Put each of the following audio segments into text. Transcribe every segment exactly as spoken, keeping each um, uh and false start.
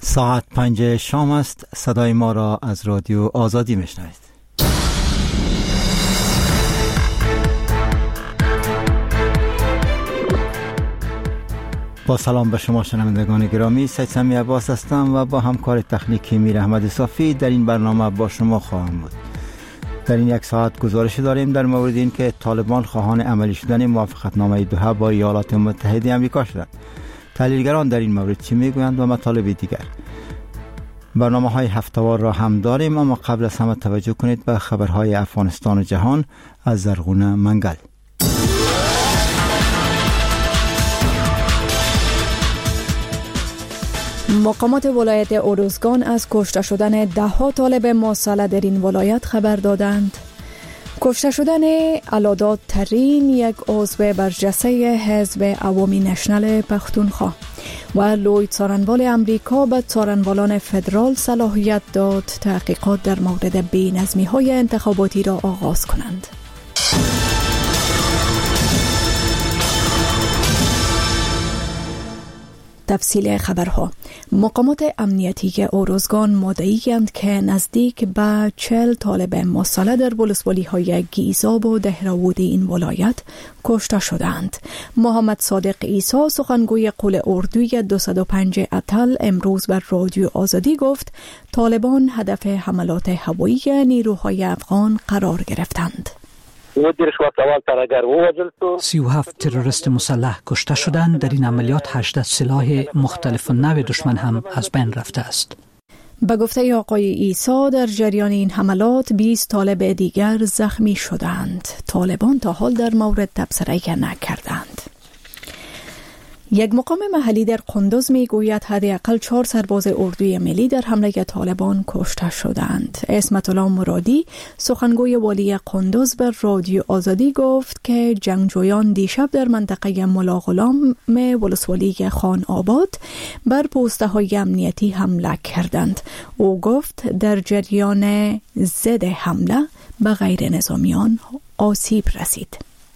ساعت پنج شام است. صدای ما را از رادیو آزادی میشنوید. با سلام به شما شنوندگان گرامی، سید سمی عباس هستم و با همکار تکنیکی میر احمد صافی در این برنامه با شما خواهم بود. در این یک ساعت گزارش داریم در مورد این که طالبان خواهان عملی شدن موافقتنامه دوحه با ایالات متحده آمریکا شدند. تحلیلگران در این مورد چی میگویند و مطالب دیگر. برنامه های هفته‌وار را هم داریم، اما قبل از همه توجه کنید به خبرهای افغانستان و جهان از زرغون منگل. مقامات ولایت اوروزگان از کشته شدن ده ها طالب مسلح در این ولایت خبر دادند. کشته شدن علاداد ترین، یک عضو برجسته حزب عوامی نشنل پختونخوا، و لوی څارنوال امریکا به څارنوالان فدرال صلاحیت داد تحقیقات در مورد بی‌نظمی های انتخاباتی را آغاز کنند. تفصیل خبرها. مقامات امنیتی اوروزگان مدعی‌اند که نزدیک به چهل طالب مسلح در ولسوالی های گیزاب و دهراود این ولایت کشته شدند. محمد صادق عیسی، سخنگوی قول اردوی دویست و پنج اتل، امروز بر رادیو آزادی گفت طالبان هدف حملات هوایی نیروهای افغان قرار گرفتند. سی و هفت تروریست مسلح کشته شدند. در این عملیات هجده سلاح مختلف نوع دشمن هم از بین رفته است. به گفته آقای عیسی، در جریان این حملات بیست طالب دیگر زخمی شدند. طالبان تا حال در مورد تبصره نکردند. یک مقام محلی در قندوز می گوید حداقل چهار سرباز اردوی ملی در حمله طالبان کشته شدند. اسمت الله مرادی، سخنگوی والی قندوز، بر رادیو آزادی گفت که جنگجویان دیشب در منطقه ملاغلام ولسوالی خان آباد بر پوسته های امنیتی حمله کردند. او گفت در جریان ضد حمله به غیر نظامیان آسیب رسید.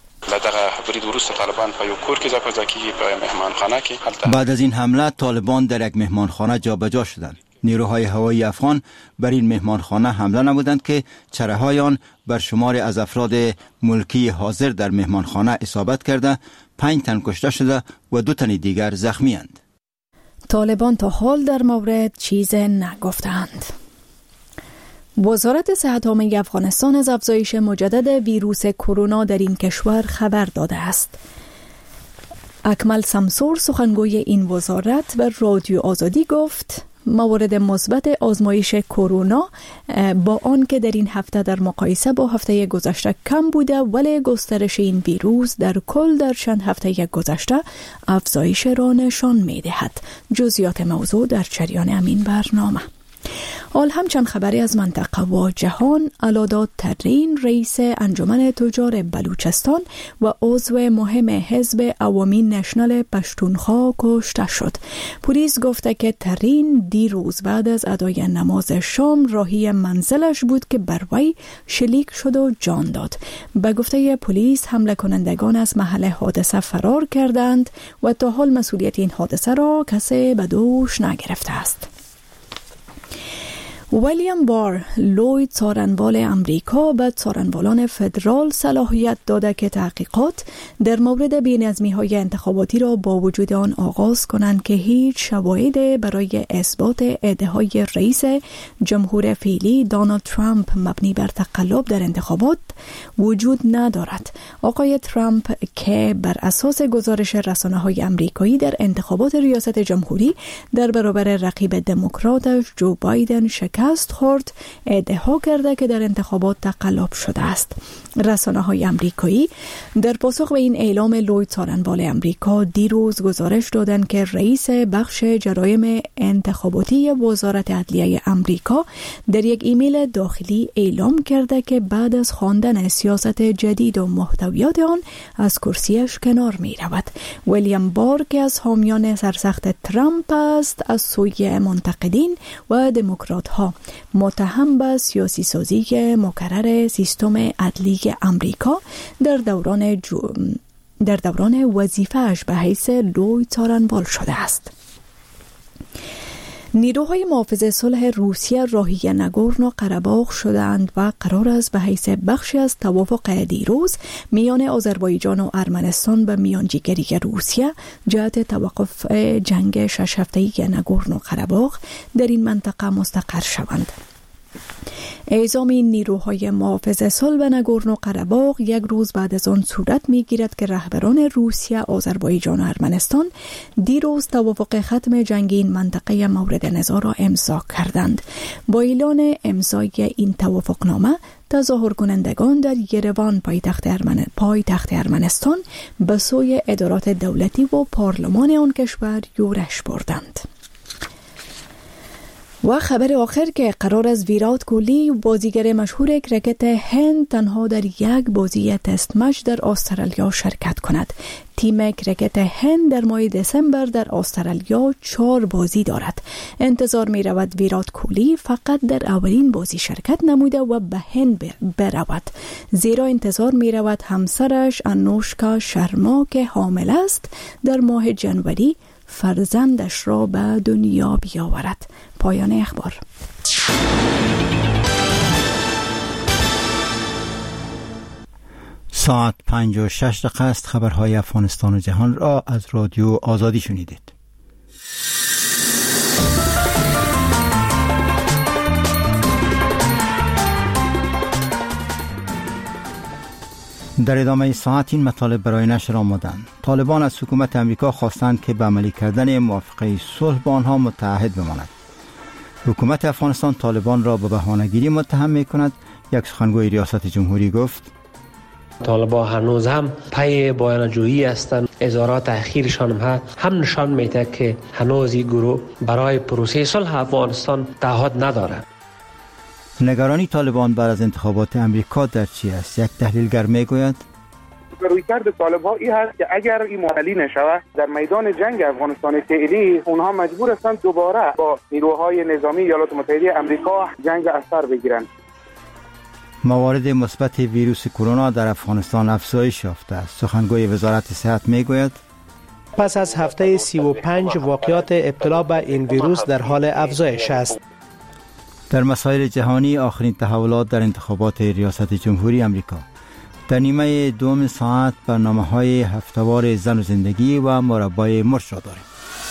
بعد از این حمله طالبان در یک مهمانخانه جابجا شدند. نیروهای هوایی افغان بر این مهمانخانه حمله نمودند که چره‌های آن بر شماری از افراد ملکی حاضر در مهمانخانه اصابت کرده، پنج تن کشته شده و دو تن دیگر زخمی اند. طالبان تا حال در مورد چیز نگفتند. وزارت صحت عامه افغانستان از افزایش مجدد ویروس کرونا در این کشور خبر داده است. اکمل سمسور، سخنگوی این وزارت، به رادیو آزادی گفت موارد مثبت آزمایش کرونا با آن که در این هفته در مقایسه با هفته گذشته کم بوده، ولی گسترش این ویروس در کل در چند هفته گذشته افزایش را نشان می دهد. جزئیات موضوع در جریان همین برنامه. حال همچند خبری از منطقه و جهان. علاداد ترین، رئیس انجمن تجار بلوچستان و عضو مهم حزب عوامی نشنل پشتونخوا کشته شد. پلیس گفته که ترین دیروز بعد از ادای نماز شام راهی منزلش بود که بر وی شلیک شد و جان داد. به گفته پلیس حمله کنندگان از محل حادثه فرار کردند و تا حال مسئولیت این حادثه را کسی به دوش نگرفته است. ویلیام بار، لوی څارنوال امریکا، به څارنوالان فدرال صلاحیت داده که تحقیقات در مورد بی‌نظمی های انتخاباتی را با وجود آن آغاز کنند که هیچ شواهد برای اثبات ادعای رئیس جمهور فعلی دونالد ترامپ مبنی بر تقلب در انتخابات وجود ندارد. آقای ترامپ که بر اساس گزارش رسانه‌های امریکایی در انتخابات ریاست جمهوری در برابر رقیب دموکراتش جو بایدن شکست خورد، ادعا کرده که در انتخابات تقلب شده است. رسانه‌های امریکایی در پاسخ به این اعلام لوی څارنوال امریکا دیروز گزارش دادند که رئیس بخش جرایم انتخاباتی وزارت عدلیه امریکا در یک ایمیل داخلی اعلام کرده که بعد از خواندن سیاست جدید و محتویات آن از کرسیش کنار می رود. ویلیام بار که از حامیان سرسخت ترامپ است، از سوی منتقدین و دموکرات ها متهم به سیاسی سازی مکرر سیستم عدلی امریکا در دوران جو... در دوران وظیفه‌اش به حیث لوی څارنوال شده است. نیروهای محافظ صلح روسیه راهی ناگورنو قره‌باغ شدند و قرار است به حیث بخشی از توافق دیروز میان آذربایجان و ارمنستان به میانجیگری روسیه جهت توقف جنگ شش هفته‌ای ناگورنو قره‌باغ در این منطقه مستقر شوند. اعزام این نیروهای محافظ صلح به ناگورنو قره‌باغ یک روز بعد از آن صورت می‌گیرد که رهبران روسیه، آذربایجان و ارمنستان دیروز توافق ختم جنگ این منطقه مورد نزاع را امضا کردند. با اعلان امضای این توافقنامه، تظاهر کنندگان در یروان پایتخت ارمن... پایتخت ارمنستان به سوی ادارات دولتی و پارلمان آن کشور یورش بردند. و خبر آخر که قرار است ویرات کوهلی، بازیگر مشهور کرکت هند، تنها در یک بازی تست مچ در استرالیا شرکت کند. تیم کرکت هند در ماه دسامبر در استرالیا چهار بازی دارد. انتظار می رود ویرات کوهلی فقط در اولین بازی شرکت نموده و به هند برود، زیرا انتظار می رود همسرش انوشکا شرما که حامل است در ماه جنوری فرزندش را به دنیا بیاورد. پایان اخبار. ساعت پنج و شش دقیقه است. خبرهای افغانستان و جهان را از رادیو آزادی شنیدید. در ادامه ساعت این مطالب برای نشر آمدند. طالبان از حکومت امریکا خواستند که به عملی کردن موافقه صلح با آنها متعهد بماند. حکومت افغانستان طالبان را به بهانه‌گیری متهم می‌کند. یک سخنگوی ریاست جمهوری گفت طالبان هنوز هم پی بیانجویی هستند. اظهارات اخیرشان هم, هم نشان میده که هنوز این گروه برای پروسه صلح افغانستان تعهد ندارد. نگرانی طالبان بعد از انتخابات امریکا در چی است؟ یک تحلیلگر میگوید رویکرد طالب‌ها این هست که اگر این معلی نشود در میدان جنگ افغانستان فعلی، اونها مجبور هستند دوباره با نیروهای نظامی ایالات متحده امریکا جنگ از سر بگیرند. موارد مثبت ویروس کرونا در افغانستان افزایش یافته است. سخنگوی وزارت صحت میگوید پس از هفته سی و پنج واقعات ابتلا به این ویروس در حال افزایش است. در مسائل جهانی، آخرین تحولات در انتخابات ریاست جمهوری امریکا. در نیمه دوم ساعت برنامه‌های هفته‌وار زن و زندگی و مربای مرش را داریم.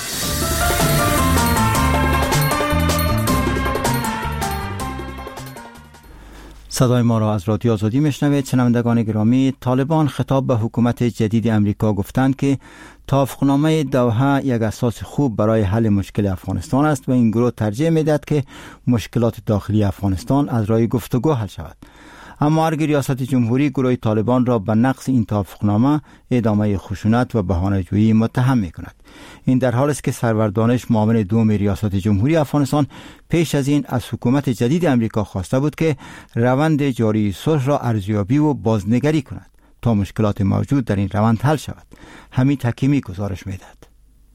صدای ما را از رادیو آزادی میشنوید. شنوندگان گرامی، طالبان خطاب به حکومت جدید امریکا گفتند که توافقنامه دوحه یک اساس خوب برای حل مشکل افغانستان است و این گروه ترجیح میدهد که مشکلات داخلی افغانستان از راه گفتگو حل شود. اما ارگ ریاست جمهوری گروه طالبان را به نقض این توافقنامه، ادامه خشونت و بهانه‌جویی متهم می‌کند. این در حالی است که سرور دانش، معاون دوم ریاست جمهوری افغانستان، پیش از این از حکومت جدید امریکا خواسته بود که روند جاری صلح را ارزیابی و بازنگری کند تا مشکلات موجود در این روند حل شود. حمید حکیمی گزارش می‌دهد.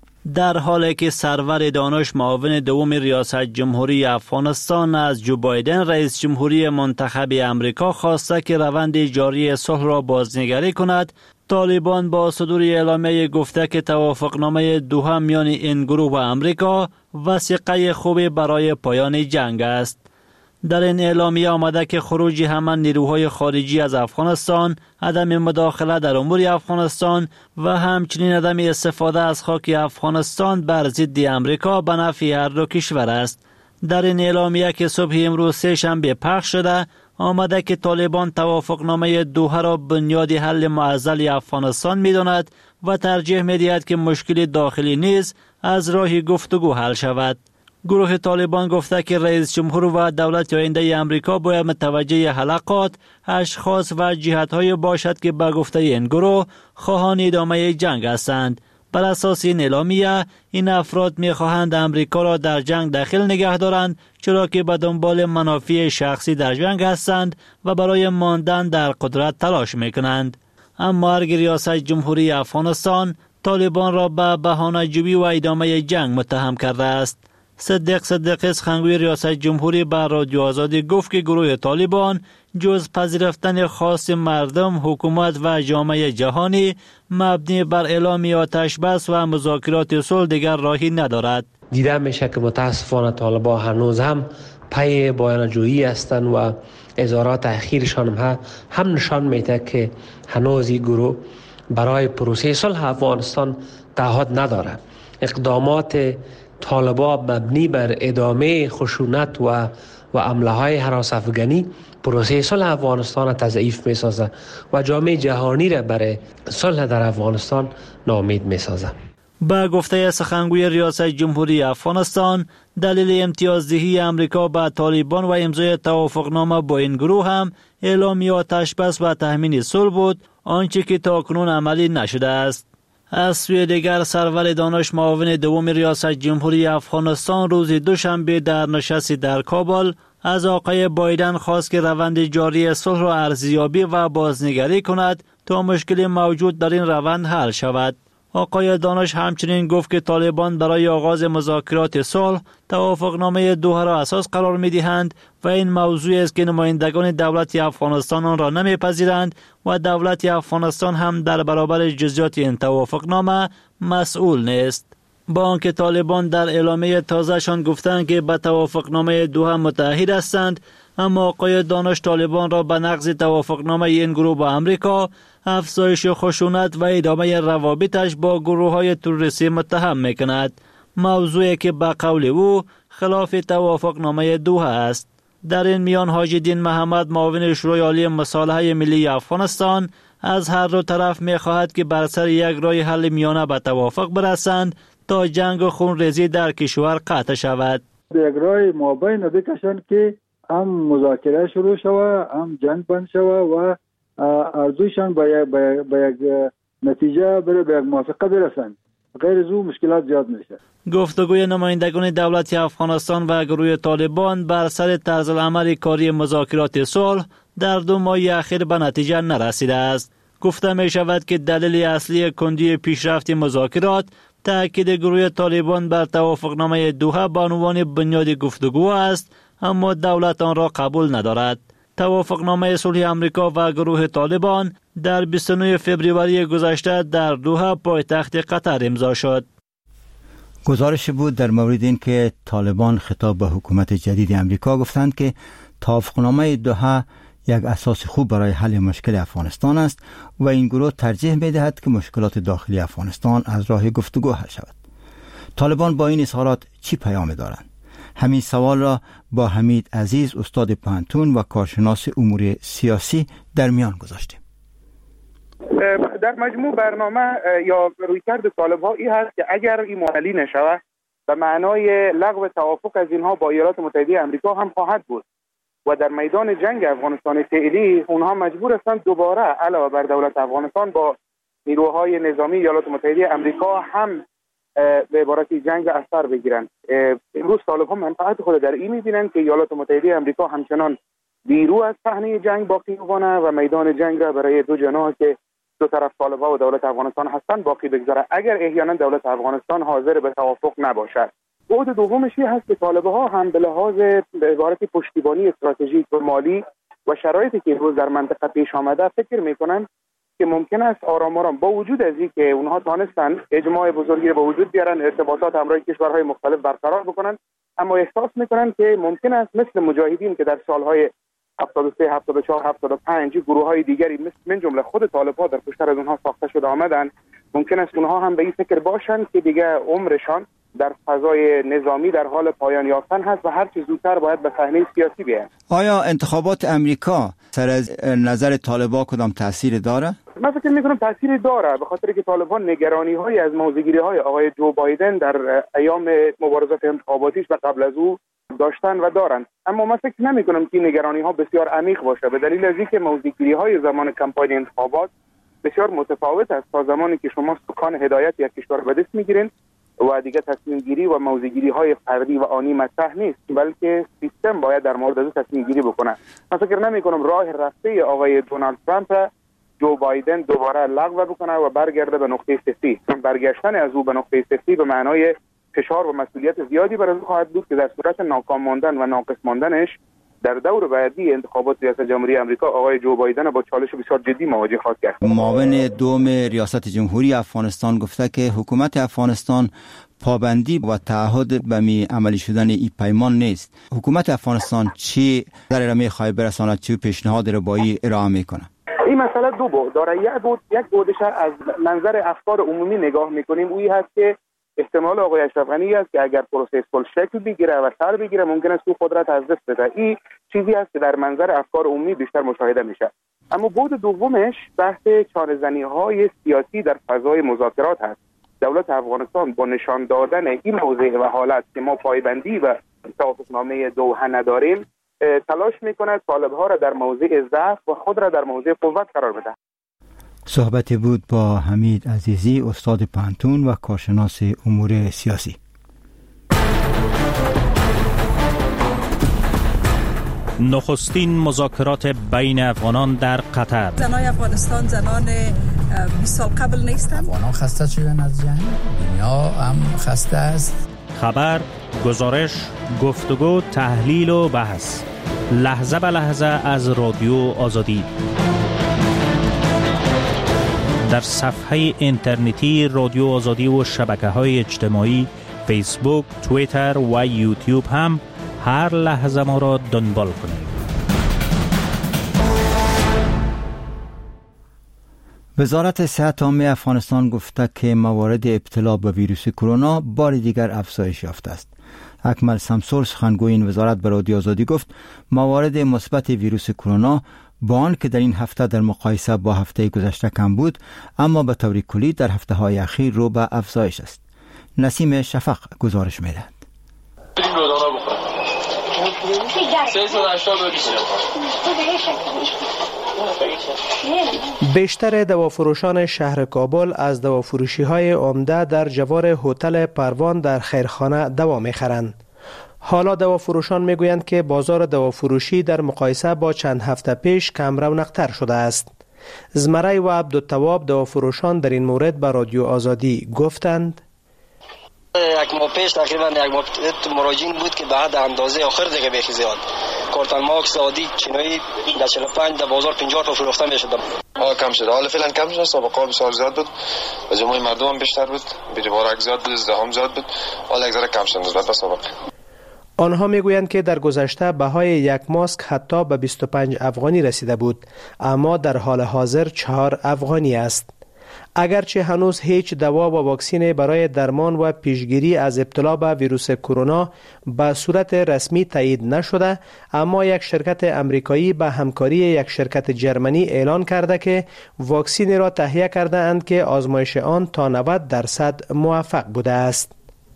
در حالی که سرور دانش، معاون دوم ریاست جمهوری افغانستان، از جو بایدن رئیس جمهوری منتخب امریکا خواسته که روند جاری صلح را بازنگری کند، طالبان با صدور اعلامیه گفته که توافقنامه دوحه میان این گروه و امریکا وثیقه خوبی برای پایان جنگ است. در این اعلامیه آمده که خروج همه نیروهای خارجی از افغانستان، عدم مداخله در امور افغانستان و همچنین عدم استفاده از خاک افغانستان بر ضد امریکا به نفع هر دو کشور است. در این اعلامیه که صبح امروز سه شنبه پخش شده، آمده که طالبان توافقنامه دوحه را بنیاد حل معضل افغانستان می‌داند و ترجیح می‌دهد که مشکل داخلی نیز از راه گفتگو حل شود. گروه طالبان گفته که رئیس جمهور و دولت آینده امریکا باید متوجه حلقات، اشخاص و جهت‌های باشد که به گفته این گروه خواهان ادامه جنگ هستند. بر اساس این اعلامیه، این افراد می‌خواهند امریکا را در جنگ داخل نگه دارند، چرا که به دنبال منافع شخصی در جنگ هستند و برای ماندن در قدرت تلاش می‌کنند. اما ارگ ریاست جمهوری افغانستان طالبان را به بهانه‌جویی و ادامه جنگ متهم کرده است. صدیق صدیقی، سخنگوی ریاست جمهوری، بر رادیو آزادی گفت که گروه طالبان جز پذیرفتن خواست مردم، حکومت و جامعه جهانی مبنی بر اعلام آتش بس و مذاکرات صلح دیگر راهی ندارد. دیده میشه که متاسفانه طالبان هنوز هم پی بیانجویی هستند و اظهارات اخیرشان هم, هم نشان میده که هنوز این گروه برای پروسه صلح افغانستان تعهد نداره. اقدامات طالبان مبنی بر ادامه خشونت و و حمله های هراس افغانی پروسه صلح افغانستان تضعیف می سازه و جامعه جهانی را برای صلح در افغانستان ناامید می سازه. با گفته سخنگوی ریاست جمهوری افغانستان، دلیل امتیازدهی امریکا به طالبان و امضای توافقنامه با این گروه هم اعلامیه آتش بس و تضمین صلح بود، آنچه که تاکنون عملی نشده است. از سوی دیگر سرور دانش معاون دوم ریاست جمهوری افغانستان روز دوشنبه در نشستی در کابل از آقای بایدن خواست که روند جاری صلح را ارزیابی و بازنگری کند تا مشکل موجود در این روند حل شود. آقای دانش همچنین گفت که طالبان برای آغاز مذاکرات صلح توافقنامه دوحه را اساس قرار می‌دهند و این موضوع است که نمایندگان دولت افغانستان آن را نمی‌پذیرند و دولت افغانستان هم در برابر جزئیات این توافقنامه مسئول نیست. با آنکه طالبان در اعلامیه تازه‌شان گفتند که به توافقنامه دوحه متحد هستند، اما آقای دانش طالبان را به نقض توافقنامه این گروه با امریکا، افزایش خشونت و ادامه روابطش با گروه‌های تروریستی متهم می‌کند، موضوعی که به قول او خلاف توافقنامه دوحه است. در این میان حاج الدین محمد معاون شورای عالی مصالحه ملی افغانستان از هر دو طرف می‌خواهد که بر سر یک راه حل میانه به توافق برسند تا جنگ و خونریزی در کشور قطع شود. یک راه مابین بکشند که هم مذاکره شروع شود، هم جنگ بند شود و ارزوشان به یک نتیجه بره، به یک موافقه برسند. غیر از او مشکلات زیاد میشه. گفتگوی نمایندگان دولت افغانستان و گروه طالبان بر سر طرز العمل کاری مذاکرات صلح در دو ماه اخیر به نتیجه نرسیده است. گفته می شود که دلیل اصلی کندی پیشرفت مذاکرات تاکید گروه طالبان بر توافقنامه دوحه به عنوان بنیاد گفتگو است، اما دولت آن را قبول ندارد. توافقنامه صلح امریکا و گروه طالبان در بیست و نه فوریه گذشته در دوحه پایتخت قطر امضا شد. گزارش بود در مورد این که طالبان خطاب به حکومت جدید امریکا گفتند که توافقنامه دوحه یک اساس خوب برای حل مشکل افغانستان است و این گروه ترجیح می‌دهد که مشکلات داخلی افغانستان از راه گفتگو حل شود. طالبان با این اظهارات چی پیام دارند؟ همین سوال را با حمید عزیز استاد پانتون و کارشناس امور سیاسی در میان گذاشتیم. در مجموع برنامه یا رویکرد طالب‌ها این هست که اگر این معطلی نشود به معنای لغو توافق از اینها با ایالات متحده آمریکا هم خواهد بود و در میدان جنگ افغانستان فعلی اونها مجبور هستند دوباره علاوه بر دولت افغانستان با نیروهای نظامی ایالات متحده آمریکا هم به عبارت جنگ اثر بگیرن. امروز طالب‌ها منفعت خود در این می‌بینند که ایالات متحده آمریکا همچنان بیرو از صحنه جنگ باقی بمانه و میدان جنگ را برای دو جناح که دو طرف طالب‌ها و دولت افغانستان هستند باقی بگذاره اگر احیانا دولت افغانستان حاضر به توافق نباشد. بعد دومش این هست که طالب‌ها هم به لحاظ به عبارت پشتیبانی استراتژیک و مالی و شرایطی که امروز در منطقه پیش آمده فکر می‌کنند که ممکن است آرام آرام با وجود از این که اونها تانستن اجماع بزرگی رو به وجود بیارن، ارتباطات همراه کشورهای مختلف برقرار بکنن، اما احساس میکنن که ممکن است مثل مجاهدین که در سالهای هفتاد و سه، هفتاد و چهار، هفتاد و پنج گروه‌های دیگری مثل من جمله خود طالب‌ها در پشتر از اونها ساخته شده آمدن، ممکن است اونها هم به این فکر باشن که دیگه عمرشان در فضای نظامی در حال پایان یافتن هست و هر چه زودتر باید به صحنه سیاسی بیاین. آیا انتخابات امریکا سر از نظر طالبان کدام تاثیر داره؟ من فکر می‌کنم تاثیر داره، به خاطر که طالبان نگرانی‌های از موضع‌گیری‌های آقای جو بایدن در ایام مبارزات انتخاباتیش و قبل از او داشتن و دارند، اما من فکر نمی‌کنم که نگرانی‌ها بسیار عمیق باشه، به دلیل از اینکه موضع‌گیری‌های زمان کمپاین انتخابات بسیار متفاوت است تا زمانی که شما سکان هدایت یک کشور به دست می‌گیرین و دیگه تصمیم گیری و موضع گیری های فردی و آنی مطرح نیست، بلکه سیستم باید در مورد از تصمیم گیری بکنه. من فکر نمی کنم راه رفته آقای دونالد ترامپ جو بایدن دوباره لغو بکنه و برگرده به نقطه صفری. برگشتن از او به نقطه صفری به معنای فشار و مسئولیت زیادی بر او خواهد بود که در صورت ناکام ماندن و ناقص ماندنش در دور بعدی انتخابات ریاست جمهوری آمریکا آقای جو بایدن با چالش بسیار جدی مواجه خواهد کرد. معاون دوم ریاست جمهوری افغانستان گفته که حکومت افغانستان پابندی و تعهد به می عملی شدن این پیمان نیست. حکومت افغانستان چی در ارائه خواهی برساند، چی پیشنهاد ربایی ارائه میکنه؟ این مسئله دو بعد داره. یک بعد یک بعدش از منظر افکار عمومی نگاه میکنیم، اویی هست که احتمال آقای اشرف غنی است که اگر پروسه صلح شکل بگیره و سر بگیره ممکن است او قدرت از دست بده. این چیزی است که در منظر افکار عمومی بیشتر مشاهده میشه. اما بعد دومش بحث چاره‌زنی‌های سیاسی در فضای مذاکرات هست. دولت افغانستان با نشان دادن این موضوع و حالت که ما پایبندی و توافقنامه دوحه نداریم، تلاش میکند طالب‌ها را در موضع ضعف و خود را در موضع قوت قرار بده. صحبتی بود با حمید عزیزی، استاد پانتون و کارشناس امور سیاسی. نخستین مذاکرات بین افغانان در قطر. زنای افغانستان زنان بیست سال قبل نیستند. افغانان خسته شدن از جنگ، دنیا هم خسته است. خبر، گزارش، گفتگو، تحلیل و بحث لحظه به لحظه از رادیو آزادی در صفحه اینترنتی رادیو آزادی و شبکه‌های اجتماعی فیسبوک، توییتر و یوتیوب هم هر لحظه ما را دنبال کنید. وزارت صحت عامه افغانستان گفته که موارد ابتلا به ویروس کرونا بار دیگر افزایش یافته است. اکمل سمسور سخنگوی این وزارت به رادیو آزادی گفت موارد مثبت ویروس کرونا با آن که در این هفته در مقایسه با هفته گذشته کم بود، اما به طور کلی در هفته های اخیر رو به افزایش است. نسیم شفق گزارش می‌دهد. بیشتر دوافروشان شهر کابل از دوافروشی‌های عمده در جوار هتل پروان در خیرخانه دوا می‌خرند. حالا دوافروشان میگویند که بازار دوافروشی در مقایسه با چند هفته پیش کم رونق‌تر شده است. زمره و عبدالتواب دوافروشان در این مورد به رادیو آزادی گفتند: یک ماه پیش تقریبا یک ماه مراجعین بود که بعد اندازه آخر دیگه بیخی زیاد کارتن ماکس عادی چینایی در چهل و پنج در بازار پنجاه تا فروخته میشد. آه کم شده، حالا فعلا کم شده. سابقا بسیار زیاد بود و جمعه مردم هم بیشتر بود، بی‌بارک زیاد بود، ازدحام زیاد بود. حالا یک ذره کم شده نسبت به سابق. آنها میگویند که در گذشته بهای یک ماسک حتی به بیست و پنج افغانی رسیده بود، اما در حال حاضر چهار افغانی است. اگرچه هنوز هیچ دوا و واکسین برای درمان و پیشگیری از ابتلا به ویروس کرونا به صورت رسمی تایید نشده، اما یک شرکت امریکایی به همکاری یک شرکت جرمنی اعلان کرده که واکسین را تهیه کرده اند که آزمایش آن تا نود درصد موفق بوده است.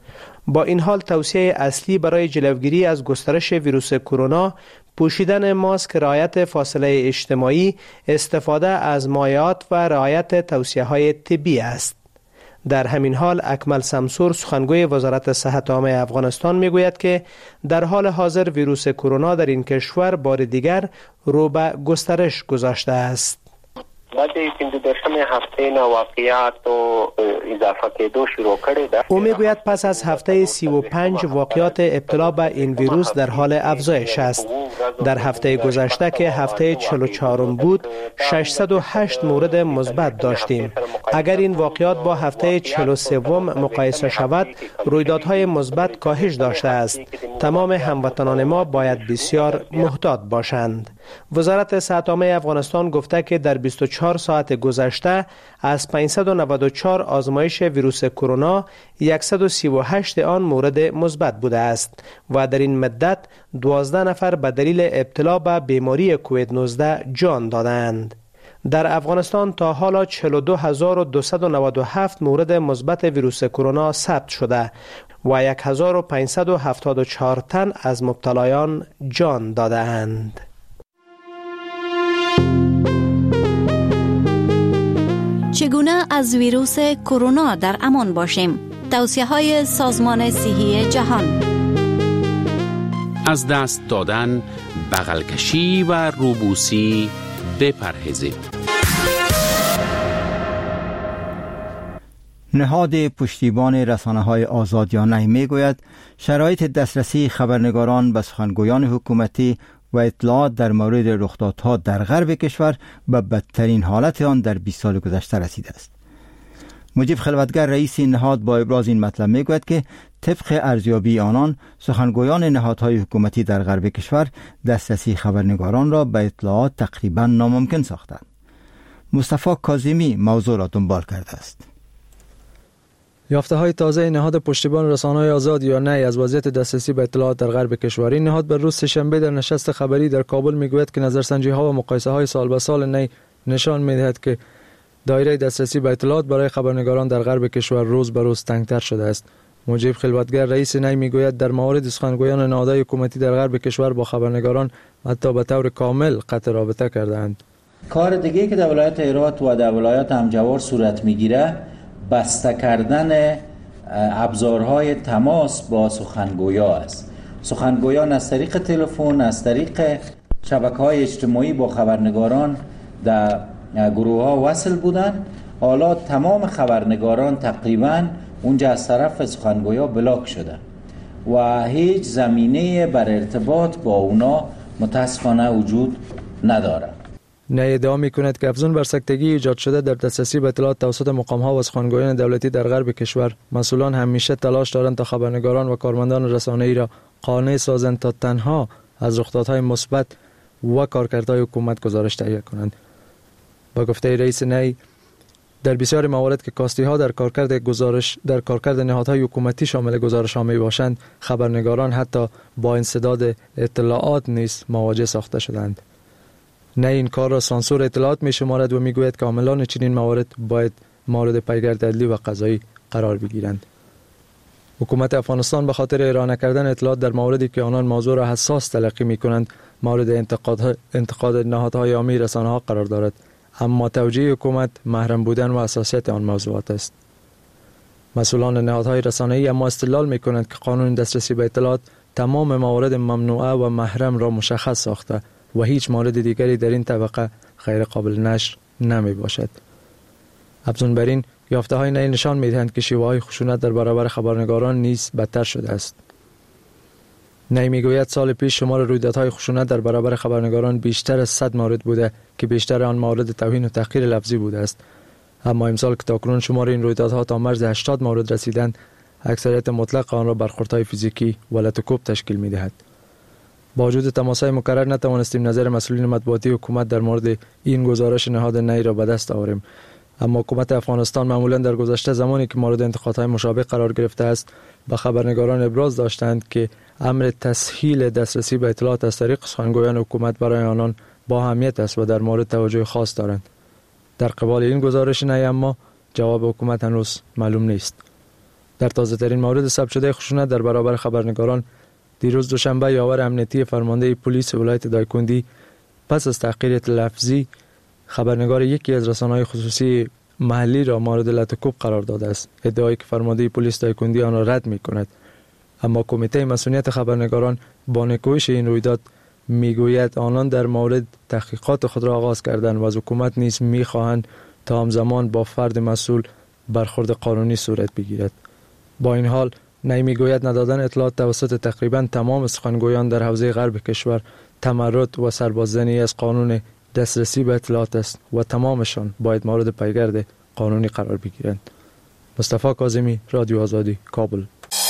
با این حال توصیه اصلی برای جلوگیری از گسترش ویروس کرونا پوشیدن ماسک، رعایت فاصله اجتماعی، استفاده از مایعات و رعایت توصیه‌های طبی است. در همین حال اکمل سمسور سخنگوی وزارت صحت عامه افغانستان میگوید که در حال حاضر ویروس کرونا در این کشور بار دیگر رو به گسترش گذاشته است. بعد پنځه دشمه هفته نه واقعیات و اضافه کېدو شروع کړي ده. او میگوید پس از هفته سی و پنج واقعیات ابتلا به این ویروس در حال افزایش است. در هفته گذشته که هفته چهل و چهارم بود ششصد و هشت مورد مثبت داشتیم. اگر این واقعیات با هفته چهل و سه مقایسه شود رویدادهای مثبت کاهش داشته است. تمام هموطنان ما باید بسیار محتاط باشند. وزارت صحت عامه افغانستان گفته که در بیست و چهار ساعت گذشته از پانصد و نود و چهار آزمایش ویروس کرونا صد و سی و هشت آن مورد مثبت بوده است و در این مدت دوازده نفر به دلیل ابتلا به بیماری کووید نوزده جان دادند. در افغانستان تا حالا چهل و دو هزار و دویست و نود و هفت مورد مثبت ویروس کرونا ثبت شده و یک هزار و پانصد و هفتاد و چهار تن از مبتلایان جان دادند. چگونه از ویروس کرونا در امان باشیم؟ توصیه‌های سازمان صحی جهان. از دست دادن، بغل کشی و روبوسی بپرهیزید. نهاد پشتیبان رسانه‌های آزادیانه میگوید شرایط دسترسی خبرنگاران به سخنگویان حکومتی و اطلاعات در مورد رخدادها در غرب کشور به بدترین حالت آن در بیست سال گذشته رسیده است. مجیب خلوتگر رئیس این نهاد با ابراز این مطلب میگوید که طبق ارزیابی آنان سخنگویان نهادهای حکومتی در غرب کشور دسترسی خبرنگاران را به اطلاعات تقریبا ناممکن ساختند. مصطفی کاظمی موضوع را دنبال کرده است. یافته های تازه نهاد پشتیبان رسانه‌های آزاد یا نی از وضعیت دسترسی به اطلاعات در غرب کشور. این نهاد بر روز سه‌شنبه در نشست خبری در کابل میگوید که نظرسنجی ها و مقایسه های سال به سال نی نشان میدهد که دایره دسترسی به اطلاعات برای خبرنگاران در غرب کشور روز به روز تنگتر شده است. مجیب خلوتگر رئیس نی میگوید در مورد سخنگویان نهادهای حکومتی در غرب کشور با خبرنگاران حتی به طور کامل قطع رابطه کردند. کار دیگه که در ولایت هرات و در ولایت همجوار صورت میگیره بسته کردن ابزارهای تماس با سخنگویا است. سخنگویان از طریق تلفن، از طریق شبکه‌های اجتماعی با خبرنگاران در گروه ها وصل بودن. حالا تمام خبرنگاران تقریبا اونجا از طرف سخنگویا بلاک شده و هیچ زمینه بر ارتباط با اونا متاسفانه وجود نداره. نی ادعا می‌کند که افزون بر سکتگی ایجاد شده در دسترسی به اطلاعات توسط مقام‌ها و سخنگویان دولتی در غرب کشور، مسئولان همیشه تلاش دارند تا خبرنگاران و کارمندان رسانه‌ای را قانع سازند تا تنها از رخدادهای مثبت و کارکردهای حکومت گزارش تهیه کنند. با گفته رئیس نی، در بسیار موارد که کاستی‌ها در کارکرد گزارش در کارکرد نهادهای حکومتی شامل گزارش‌ها می‌باشند، خبرنگاران حتی با انسداد اطلاعات نیز مواجه ساخته شدند. نه این کار را سانسور اطلاعات می شمارد و می گوید که عاملان چنین موارد باید مورد پیگرد عدلی و قضایی قرار بگیرند. حکومت افغانستان به خاطر ارائه نکردن اطلاعات در موردی که آنان موضوع را حساس تلقی می کنند مورد انتقاد انتقاد نهادهای عامی رسانه‌ها قرار دارد، اما توجیه حکومت محرم بودن و حساسیت آن موضوعات است. مسئولان نهادهای رسانه‌ای اما استدلال می کنند که قانون دسترسی به اطلاعات تمام موارد ممنوعه و محرم را مشخص ساخته و هیچ مورد دیگری در این طبقه غیر قابل نشر نمی باشد. افزون بر این، یافته های نی نشان می دهند که شیوه های خشونت در برابر خبرنگاران نیز بدتر شده است. نی می گوید سال پیش شمار رویدادهای خشونت در برابر خبرنگاران بیشتر از صد مورد بوده که بیشتر آن مورد توهین و تحقیر لفظی بوده است. اما امسال که تاکنون شمار این رویدادها تا مرز هشتاد مورد رسیدند، اکثریت مطلق آن را برخوردهای فیزیکی و لطوکوب تشکیل می دهد. با وجود تماس‌های مکرر نتوانستیم نظر مسئولین مطبوعاتی حکومت در مورد این گزارش نهاد نی را به دست آوریم، اما حکومت افغانستان معمولا در گذشته زمانی که مورد انتقادهای مشابه قرار گرفته است به خبرنگاران ابراز داشتند که امر تسهیل دسترسی به اطلاعات از طریق سخنگویان حکومت برای آنان با اهمیت است و در مورد توجه خاص دارند. در قبال این گزارش نی اما جواب حکومت هنوز معلوم نیست. در تازه ترین مورد ثبت شده خشونت در برابر خبرنگاران، دیروز دوشنبه یاور امنیتی فرمانده پلیس ولایت دایکندی پس از تحقیر لفظی خبرنگار یکی از رسانه‌های خصوصی محلی را مورد لطوکوب قرار داده است. ادعایی که فرمانده پلیس دایکندی آن را رد می‌کند، اما کمیته مسئولیت خبرنگاران با نکوهش این رویداد میگوید آنان در مورد تحقیقات خود را آغاز کردند و از حکومت نیز می‌خواهند تا همزمان با فرد مسئول برخورد قانونی صورت بگیرد. با این حال نی میگوید ندادن اطلاعات توسط تقریبا تمام سخنگویان در حوزه غرب کشور تمرد و سرباززنی از قانون دسترسی به اطلاعات است و تمامشان باید مورد پیگرد قانونی قرار بگیرند. مصطفی کاظمی، رادیو آزادی، کابل.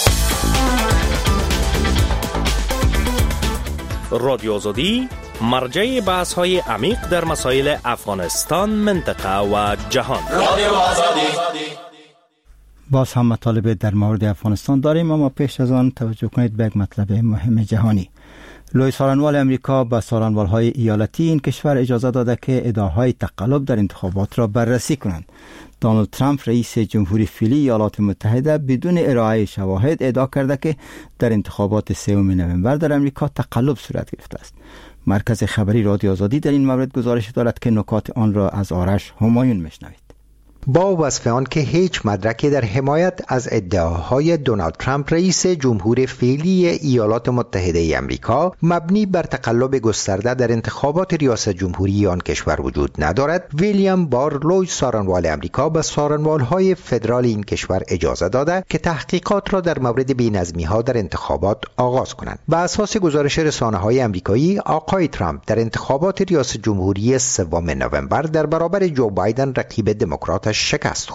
رادیو آزادی مرجع بحث های عمیق در مسائل افغانستان، منطقه و جهان. رادیو آزادی. باز هم مطالب در مورد افغانستان داریم، اما پیش از آن توجه کنید به یک مطلب مهم جهانی. لوی سارنوال امریکا به سارنوال‌های ایالتی این کشور اجازه داده که ادعاهای تقلب در انتخابات را بررسی کنند. دونالد ترامپ رئیس جمهوری فعلی ایالات متحده بدون ارائه شواهد ادعا کرده که در انتخابات سوم نوامبر در امریکا تقلب صورت گرفته است. مرکز خبری رادیو آزادی در این مورد گزارش دارد که نکات آن را از آرش همایون میشنوید. با وصف آن که هیچ مدرکی در حمایت از ادعاهای دونالد ترامپ رئیس جمهور فعلی ایالات متحده آمریکا مبنی بر تقلب گسترده در انتخابات ریاست جمهوری آن کشور وجود ندارد، ویلیام بار لوی سارنوال آمریکا به سارنوال‌های فدرال این کشور اجازه داده که تحقیقات را در مورد بی‌نظمی‌ها در انتخابات آغاز کنند. بر اساس گزارش رسانه‌های آمریکایی، آقای ترامپ در انتخابات ریاست جمهوری سوم نوامبر در برابر جو بایدن رقیب دموکرات شکست خورده.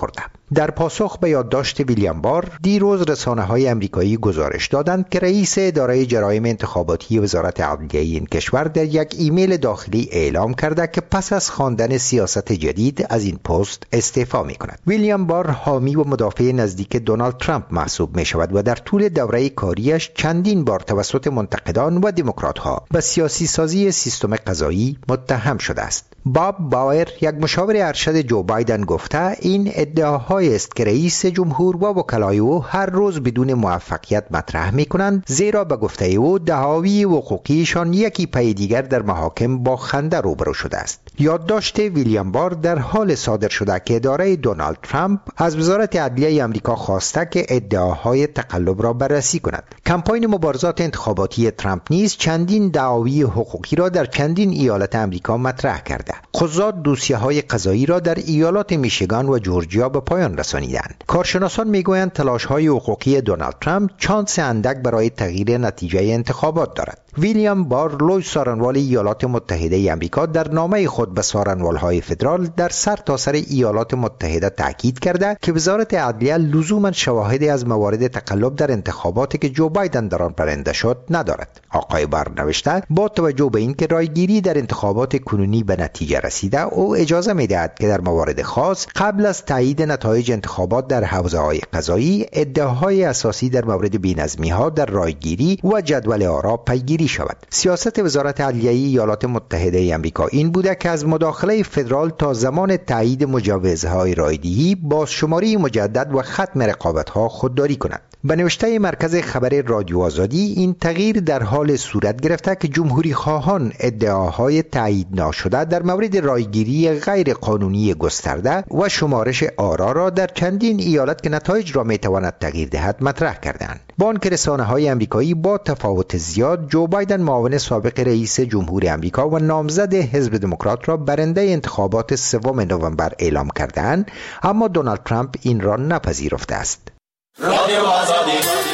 در پاسخ به یادداشت ویلیام بار، دیروز رسانه‌های آمریکایی گزارش دادند که رئیس اداره جرایم انتخاباتی وزارت عدلیه این کشور در یک ایمیل داخلی اعلام کرده که پس از خواندن سیاست جدید از این پست استعفا می‌کند. ویلیام بار حامی و مدافع نزدیک دونالد ترامپ محسوب می‌شود و در طول دوره کاریش چندین بار توسط منتقدان و دموکرات‌ها به سیاسی سازی سیستم قضایی متهم شده است. باب باور، یک مشاور ارشد جو بایدن، گفته این ادعاهایی است که رئیس جمهور و وکلای او هر روز بدون موفقیت مطرح می‌کنند، زیرا به گفته او دعاوی حقوقیشان یکی پی دیگر در محاکم با خنده روبرو شده است. یادداشت ویلیام بار در حال صادر شده که اداره دونالد ترامپ از وزارت عدلیه آمریکا خواسته که ادعاهای تقلب را بررسی کند. کمپاین مبارزات انتخاباتی ترامپ نیز چندین دعاوی حقوقی را در چندین ایالت آمریکا مطرح کرده. قضات دوسیه‌های قضایی را در ایالات میشیگان و جورجیا به پایان رسانیدند. کارشناسان میگویند تلاش‌های حقوقی دونالد ترامپ چانس اندک برای تغییر نتیجه انتخابات دارد. ویلیام بار، لوی سارنوال ایالات متحده آمریکا، در نامه خود به سارنوال‌های فدرال در سرتاسر سر ایالات متحده تاکید کرده که وزارت عدلیه لزوما شواهدی از موارد تقلب در انتخاباتی که جو بایدن در آن برنده شد ندارد. آقای بار نوشته با توجه به اینکه رایگیری در انتخابات کنونی به نتیجه رسیده، او اجازه می‌دهد که در موارد خاص قبل از تایید نتایج انتخابات در حوزه‌های قضایی ادعاهای اساسی در مورد بی‌نظمی‌ها در رایگیری و جدول آرا پیگیری شود. سیاست وزارت عدلیه ایالات متحده آمریکا این بوده که از مداخله فدرال تا زمان تایید مجوزهای رایدهی بازشماری مجدد و ختم رقابت‌ها خودداری کند. به نوشته مرکز خبر رادیو آزادی، این تغییر در حال صورت گرفته که جمهوری خواهان ادعاهای تایید ناشده در مورد رایگیری غیر قانونی گسترده و شمارش آرا را در چندین ایالت که نتایج را میتواند تغییر دهد مطرح کردند. با آنکه رسانه‌های آمریکایی با تفاوت زیاد جو بایدن معاون سابق رئیس جمهور آمریکا و نامزد حزب دموکرات را برنده انتخابات سوم نوامبر اعلام کردند، اما دونالد ترامپ این را نپذیرفته است. رادیو آزادی.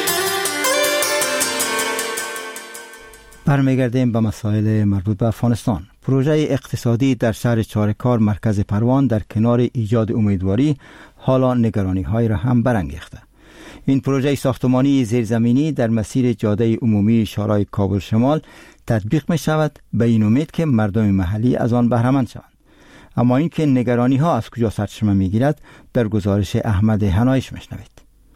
برمیگردیم به مسائل مربوط به افغانستان. پروژه اقتصادی در شهر چارکار مرکز پروان در کنار ایجاد امیدواری حالا نگرانی های را هم برانگیخته. این پروژه ساختمانی زیرزمینی در مسیر جاده عمومی شارع کابل شمال تطبیق می شود به این امید که مردم محلی از آن بهره مند شوند. اما اینکه نگرانی ها از کجا سرچشمه می گیرد در گزارش احمد هنایش میشنوید.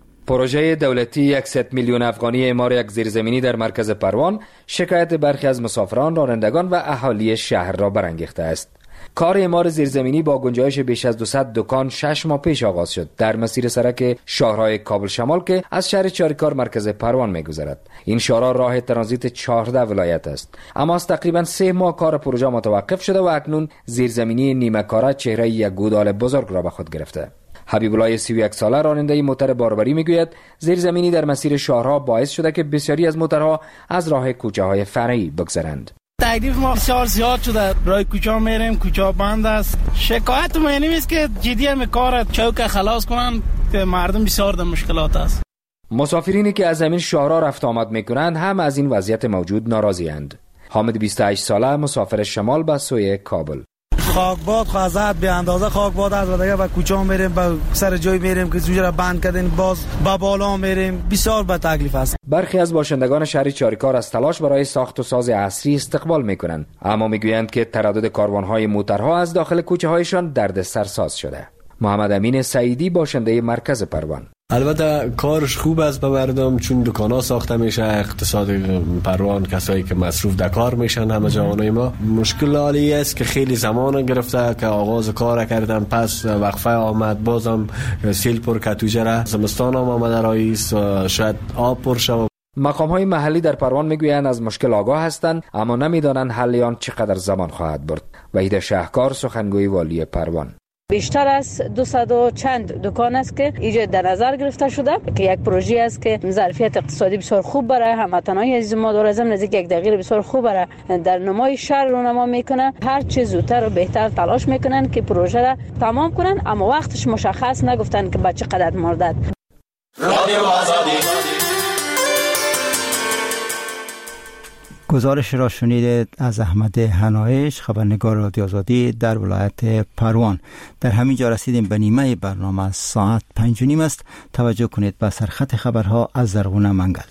پروژه دولتی صد میلیون افغانی اعمار یک زیرزمینی در مرکز پروان شکایت برخی از مسافران، رانندگان و اهالی شهر را برانگیخته است. کار اعمار زیرزمینی با گنجایش بیش از دویست دکان شش ماه پیش آغاز شد در مسیر سرک شاهراه کابل شمال که از شهر چارکار مرکز پروان می‌گذرد. این شارع راه ترانزیت چهارده ولایت است، اما از تقریباً سه ماه کار پروژه متوقف شده و اکنون زیرزمینی نیمه کاره چهره یک گودال بزرگ را به خود گرفته. حبیب الله سی و یک ساله راننده موتر باربری میگوید زیرزمینی در مسیر شاهراه باعث شده که بسیاری از موترها از راه کوچه‌های فرعی بگذرند. تکلیف ما بسیار زیاد شده، راه کوچه میریم، کوچه بند است. شکایت ما اینه است که جدی هم کار چوک خلاص کنن که مردم بسیار در مشکلات است. مسافرینی که از زمین شاهراه رفت آمد میکنند هم از این وضعیت موجود ناراضی اند. حامد بیست و هشت ساله مسافر شمال به سوی کابل. خاکباد خازت به اندازه خاکباد است و دیگه با کوچه میریم، با سر جای میریم که زوجه را بند کردن، باز با بالا میریم، بسیار با تکلیف است. برخی از باشندگان شهر چاریکار از تلاش برای ساخت و ساز عصری استقبال میکنند، اما میگویند که تردد کاروانهای موترها از داخل کوچه هایشان دردسر ساز شده. محمد امین سعیدی باشنده مرکز پروان: البته کارش خوب است به مردم، چون دکانا ساخته میشه، اقتصاد پروان کسایی که مصروف در کار میشن همه جوانای ما. مشکل حالی است که خیلی زمان گرفته که آغاز کار کردن، پس وقفه آمد، بازم سیل پر کتوجه را، زمستان هم آمده رئیس، شاید آب پر شود. مقام های محلی در پروان میگویند از مشکل آگاه هستند، اما نمیدانند حل آن چقدر زمان خواهد برد. وحید شهکار، سخنگوی والی پروان: بیشتر از دویست و چند دکان است که اینجا در نظر گرفته شده که یک پروژه است که ظرفیت اقتصادی بسیار خوب برای هموطنان عزیز ما داره، از نزدیک یک دقیقه بسیار خوب برای در نمای شهر رونما میکنه. هر چه زودتر و بهتر تلاش میکنن که پروژه را تمام کنن، اما وقتش مشخص نگفتن که به چه قدر مدت. گزارش را شنیدید از احمد حنایش، خبرنگار رادیو آزادی در ولایت پروان. در همین جا رسیدیم به نیمه برنامه. ساعت پنج و نیم است. توجه کنید به سرخط خبرها از زرغونه منگل.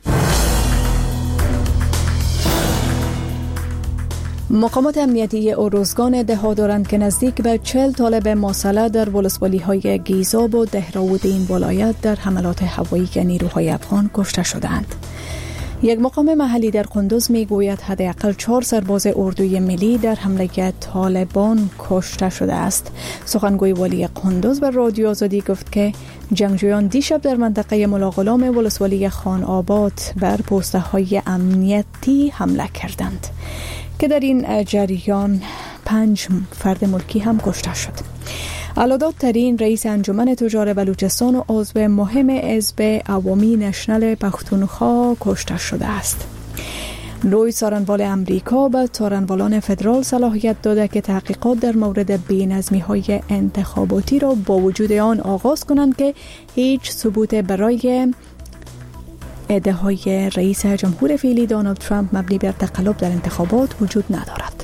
مقامات امنیتی اروزگان دهها دارند که نزدیک به چهل طالب مسلح در ولسوالی های گیزاب و دهراود این ولایت در حملات هوایی نیروهای افغان کشته شدند. یک مقام محلی در قندوز می گوید حداقل چهار سرباز اردوی ملی در حمله طالبان کشته شده است. سخنگوی والی قندوز به رادیو آزادی گفت که جنگجویان دیشب در منطقه ملاغلام ولسوالی خان آباد بر پوسته های امنیتی حمله کردند که در این جریان پنج فرد ملکی هم کشته شد. علادات ترین رئیس انجمن تجار بلوچستان و عضو مهم حزب عوامی نشنل پختونخوا کشته شده است. لوی سارنوال امریکا به سارنوالان فدرال صلاحیت داده که تحقیقات در مورد بی‌نظمی‌های انتخاباتی را با وجود آن آغاز کنند که هیچ ثبوت برای ادعاهای رئیس جمهور فعلی دونالد ترامپ مبنی بر تقلب در انتخابات وجود ندارد.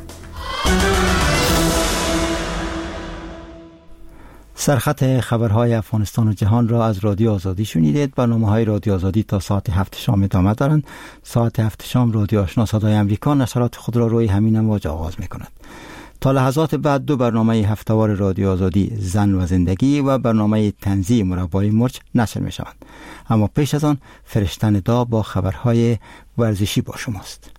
سرخط خبرهای افغانستان و جهان را از رادیو آزادی شنیدید. برنامه‌های رادیو آزادی تا ساعت هفت شام ادامه دارند. ساعت هفت شام رادیو آشنا صدای امریکا نشرات خود را روی همین امواج آغاز می‌کند. تا لحظات بعد دو برنامه هفته‌وار رادیو آزادی، زن و زندگی و برنامه طنزی مربای مرچ نشر می‌شوند. اما پیش از آن فرشته ندا با خبرهای ورزشی با شماست.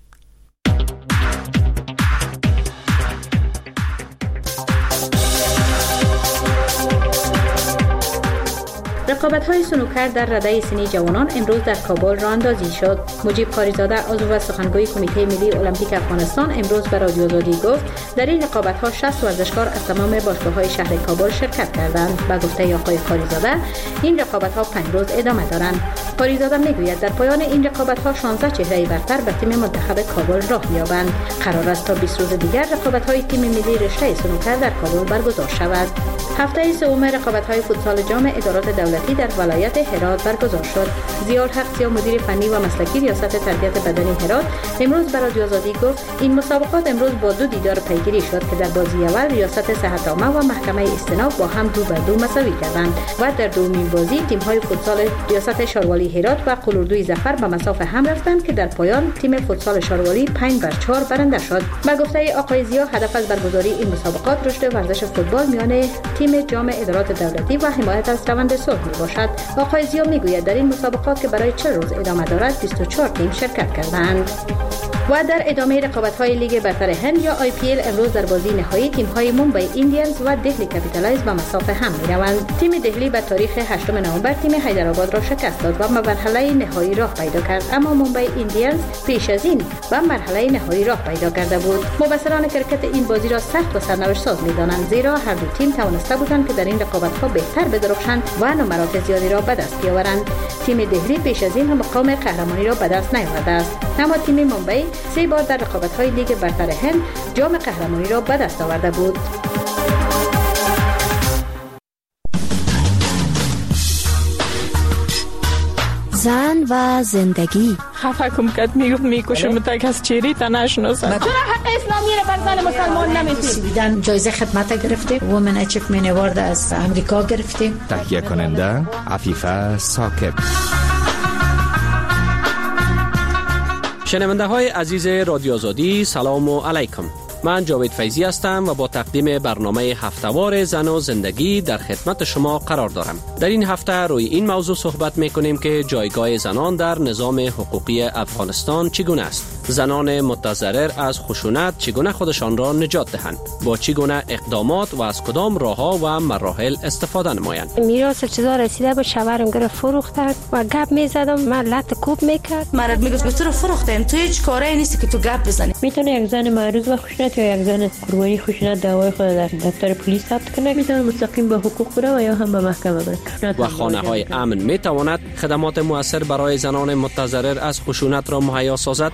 رقابت‌های سنوکر در رده سنی جوانان امروز در کابل راه اندازی شد. مجیب قاریزاده عضو سخنگوی کمیته ملی المپیک افغانستان امروز به رادیو آزادی گفت در این رقابت‌ها شصت ورزشکار از تمام باشگاه‌های شهر کابل شرکت کردند. به گفته آقای قاریزاده این رقابت‌ها پنج روز ادامه دارند. قاریزاده میگوید در پایان این رقابت‌ها شانزده چهره برتر به تیم منتخب کابل راه یابند. قرار است تا بیست روز دیگر رقابت‌های تیم ملی رشته سنوکر در کابل برگزار شود. هفته سوم رقابت‌های فوتسال جام ادارات دولتی در ولایت هرات برگزار شد. ضیاءالحق سیا مدیر فنی و مسلکی ریاست تربیت بدنی هرات امروز به رادیو آزادی گفت این مسابقات امروز با دو دیدار پیگیری شد که در بازی اول ریاست صحت عامه و محکمه استیناف با هم دو بر دو مساوی کردند و در دومین بازی تیم‌های فوتسال ریاست شاروالی هرات و قلوردوی ظفر به مساف هم رفتند که در پایان تیم فوتسال شاروالی پنج بر چهار برنده شد. به گفته آقای ضیاء هدف از برگزاری این مسابقات رشد ورزش فوتبال میان تیم جام ادارات دولتی و حمایت از روند صلح باشد. آقای ضیاء میگوید در این مسابقات که برای چهل روز ادامه دارد بیست و چهار تیم شرکت کردند. و در ادامه رقابت‌های لیگ برتر هند یا آی پی ال امروز در بازی نهایی تیم‌های ممبئی ایندیانز و دهلی کپیتالایز به مساف هم می‌روند. تیم دهلی به تاریخ هشتم نوامبر تیم حیدرآباد را شکست داد و به مرحله نهایی راه پیدا کرد، اما ممبئی ایندیانز پیش از این به مرحله نهایی راه پیدا کرده بود. مبصران کرکت این بازی را سخت و سرنوشت ساز می‌دانند، زیرا هر دو تیم توانسته بودند که در این رقابت‌ها بهتر بدرخشند و نمرات زیادی را به دست بیاورند. تیم دهلی پیش از این مقام قهرمانی را به دست نیاورده است، اما تیم ممبئی سه بار در رقابت‌های لیگ برتر هند جام قهرمانی را به دست آورده بود. زن و زندگی. خفه کم کد میگفت میکشم تک از چیری تا نشناسم. چرا حق اسلامی را بر زن مسلمان نمیدید؟ جایزه خدمت گرفتیم، وومن اچیومنت اوارد از امریکا گرفتیم. تهیه کننده عفیفه ساکب. شنونده های عزیز رادیو آزادی سلام و علیکم. من جاوید فیضی هستم و با تقدیم برنامه هفته‌وار زن و زندگی در خدمت شما قرار دارم. در این هفته روی این موضوع صحبت می‌کنیم که جایگاه زنان در نظام حقوقی افغانستان چگونه است. زنان متضرر از خشونت چگونه خودشان را نجات دهند، با چگونه اقدامات و از کدام راه‌ها و مراحل استفاده نمایند. میراث چیزا رسیده به شوهرم گرفت فروختن و گپ میزدم، من لط کوب میکرد. مرد میگفت تو رو فروختیم، تو هیچ کاری نیستی که تو گپ بزنی. میتونه یک زن معروض و خشونت یا یک زن قربانی خشونت دعوای خود در دفتر پلیس ثبت کنه، میتونه مستقیم به حقوق بره و یا هم به محکمه بره. و خانه‌های امن میتواند خدمات مؤثر برای زنان متضرر از خشونت را مهیا سازد. حلقه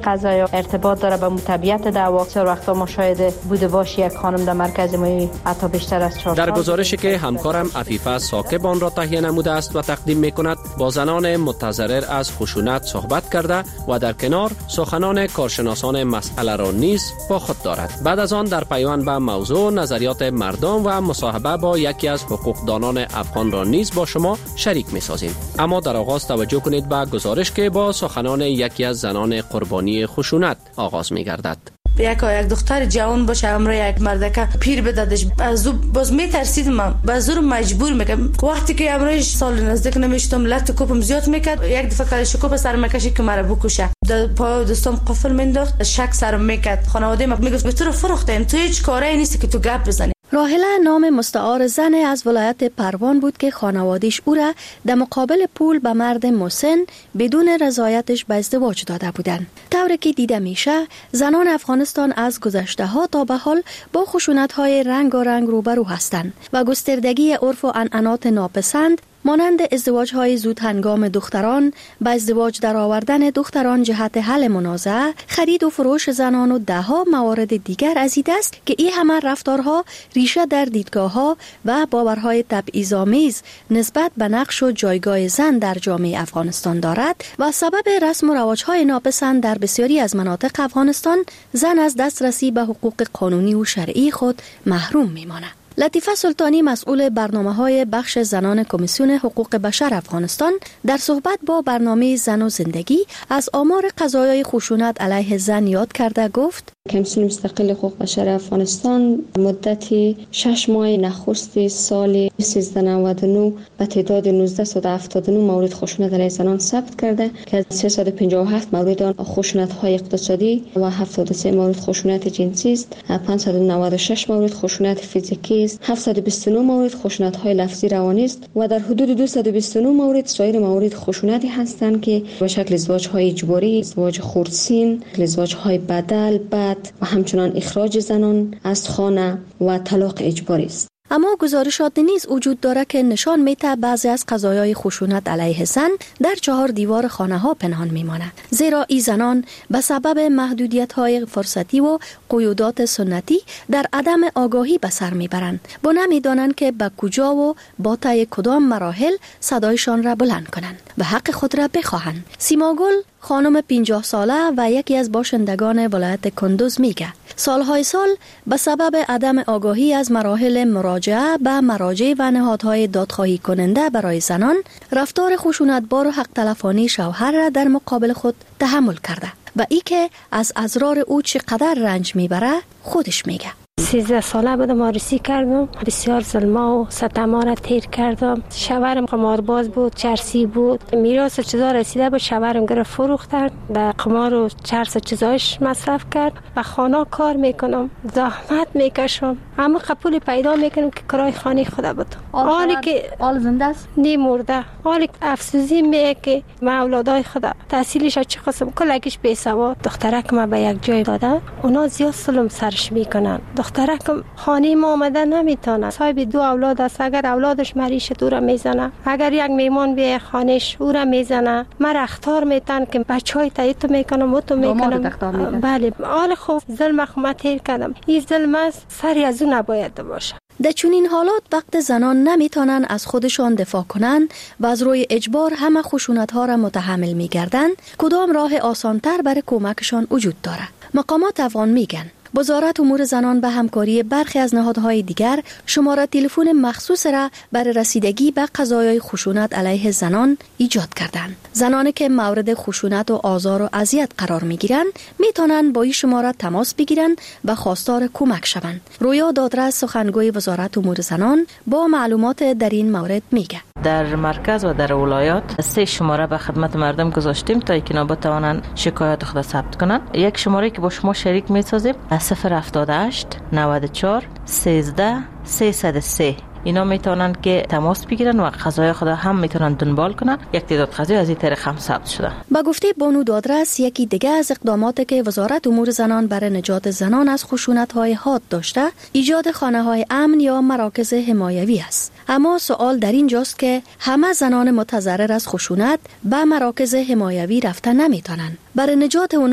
قضایا ارتباط داره به طبیعت دعوا. بسیار وقتا ما شاید بوده باشه یک خانم در مرکز ما حتی بیشتر از چهار در گزارشی که همکارم عفیفه ثاقب آن را تهیه نموده است و تقدیم می‌کند، با زنان متضرر از خشونت صحبت کرده و در کنار سخنان کارشناسان مسئله را نیز با خود دارد. بعد از آن در پیوند به موضوع نظریات مردم و مصاحبه با یکی از حقوقدانان افغان را نیز با شما شریک می‌سازیم. اما در آغاز توجه کنید به گزارش که با سخنان یکی از زنان قربانی خشونت آغاز می‌گردد. یک یک دختر جوان باشه امروز یک مردکه پیر بدادش از باز میترسید من باز رو مجبور میکنم وقتی که امروز سال نزدیک نمیشتم لط کوپم زیاد میکرد یک دفعه کارش کوپ سر مکشی که مرا بکشه در پای دوستم قفل مینداخت شک سرم میکرد خانواده من میگفت به تو رو فروختیم تو هیچ کاری نیستی که تو گپ بزنی. راهله نام مستعار زن از ولایت پروان بود که خانواده‌اش او را در مقابل پول به مرد مسن بدون رضایتش به ازدواج داده بودند. طوری که دیده میشه زنان افغانستان از گذشته ها تا به حال با خشونت‌های رنگارنگ روبرو هستند و گستردگی عرف و عنعنات ناپسند مانند ازدواج‌های زود هنگام دختران، به ازدواج درآوردن دختران جهت حل منازعه، خرید و فروش زنان و ده‌ها موارد دیگر از این است که این همه رفتارها ریشه در دیدگاه‌ها و باورهای تبعیض‌آمیز نسبت به نقش و جایگاه زن در جامعه افغانستان دارد و سبب رسم و رواج‌های ناپسند در بسیاری از مناطق افغانستان زن از دسترسی به حقوق قانونی و شرعی خود محروم می‌ماند. لطیفه سلطانی مسئول برنامه‌های بخش زنان کمیسیون حقوق بشر افغانستان در صحبت با برنامه زن و زندگی از آمار قضایای خشونت علیه زن یاد کرده گفت: کمیسیون مستقل حقوق بشر افغانستان مدتی شش ماه نخست سال سیزده نود و نه به تعداد نوزده هفتاد و نه مورد خشونت علیه زنان ثبت کرده که از سیصد و پنجاه و هفت مورد آن خشونت‌های اقتصادی و هفتاد و سه مورد خشونت جنسی است، پانصد و نود و شش مورد خشونت فیزیکی است، هفتصد و بیست و نه مورد خشونت‌های لفظی روانی است و در حدود دویست و بیست و نه مورد سایر موارد خشونتی هستند که به شکل ازدواج‌های اجباری، ازدواج خردسین، ازدواج‌های بدل، بعد و همچنان اخراج زنان از خانه و طلاق اجباری است. اما گزارشات نیز وجود داره که نشان میده بعضی از قضایای خشونت علیه زن در چهار دیوار خانه ها پنهان میماند، زیرا این زنان به سبب محدودیت های فرصتی و قیودات سنتی در عدم آگاهی به سر میبرند و نمیدانند که به کجا و با طی کدام مراحل صدایشان را بلند کنند و حق خود را بخواهند. سیما گل خانم پنجاه ساله و یکی از باشندگان ولایت کندوز میگه سالهای سال به سبب عدم آگاهی از مراحل مراجعه به مراجع و نهادهای دادخواهی کننده برای زنان رفتار خشونتبار و حق تلفانی شوهر را در مقابل خود تحمل کرده و ای که از اضرار او چقدر رنج میبره خودش میگه. سیزده ساله بودم آرسی کردم، بسیار ظلما و ستما را تیر کردم. شوهرم قمارباز بود، چرسی بود، میراث چیزا رسیده بود، شوهرم گرفت فروختن، در قمار و چرس چیزایش مصرف کرد و خانه کار میکنم، زحمت میکشم، اما قبول پیدا میکنم که کرای خانه خدا بود. حالی که آل زنده است نی مرده، حالی افسوسی میگه که ما اولادای خدا تحصیلش چه قسم کلکش بی سواد، دخترک ما به یک جای داده، اونا زیاد ظلم سرش میکنن. دخترکم خانه ما آمده نمیتونه، صاحب دو اولاد است، اگر اولادش مریشه دو را میزنه، اگر یک میمان بیه خانهش او را میزنه، من اختار میتن که بچهای تایید میکنم و تو میکنم. بله، حال خوب ظلم خو تیر کردم، این ظلم است، سری از اون نباید باشه. در چنین حالات وقت زنان نمیتونن از خودشان دفاع کنند و از روی اجبار همه خشونت‌ها را متحمل میگردند، کدام راه آسانتر برای کمکشان وجود داره؟ مقامات افغان میگن وزارت امور زنان به همکاری برخی از نهادهای دیگر شماره تلفن مخصوص را برای رسیدگی به قضایای خشونت علیه زنان ایجاد کردند. زنانی که مورد خشونت و آزار و اذیت قرار میگیرند میتونن با این شماره تماس بگیرن و خواستار کمک شوند. رویا دادرس سخنگوی وزارت امور زنان با معلومات در این مورد میگه. در مرکز و در ولایات سه شماره به خدمت مردم گذاشتیم تا اینکه بتوانند شکایت خود ثبت کنند. یک شماره که با شما شریک میسازیم صفر هفتاد و هشت نود و چهار سیزده سیصد و سه. اینا میتونن که تماس بگیرن و قضایا خود هم میتونن دنبال کنن. یک تعداد قضایا از این طریق هم ثبت شده. با گفته بانو دادرس یکی دیگه از اقداماتی که وزارت امور زنان برای نجات زنان از خشونت‌های حاد داشته ایجاد خانه‌های امن یا مراکز حمایوی است. اما سوال در اینجاست که همه زنان متضرر از خشونت به مراکز حمایوی رفتن نمیتونن. برای نجات اونا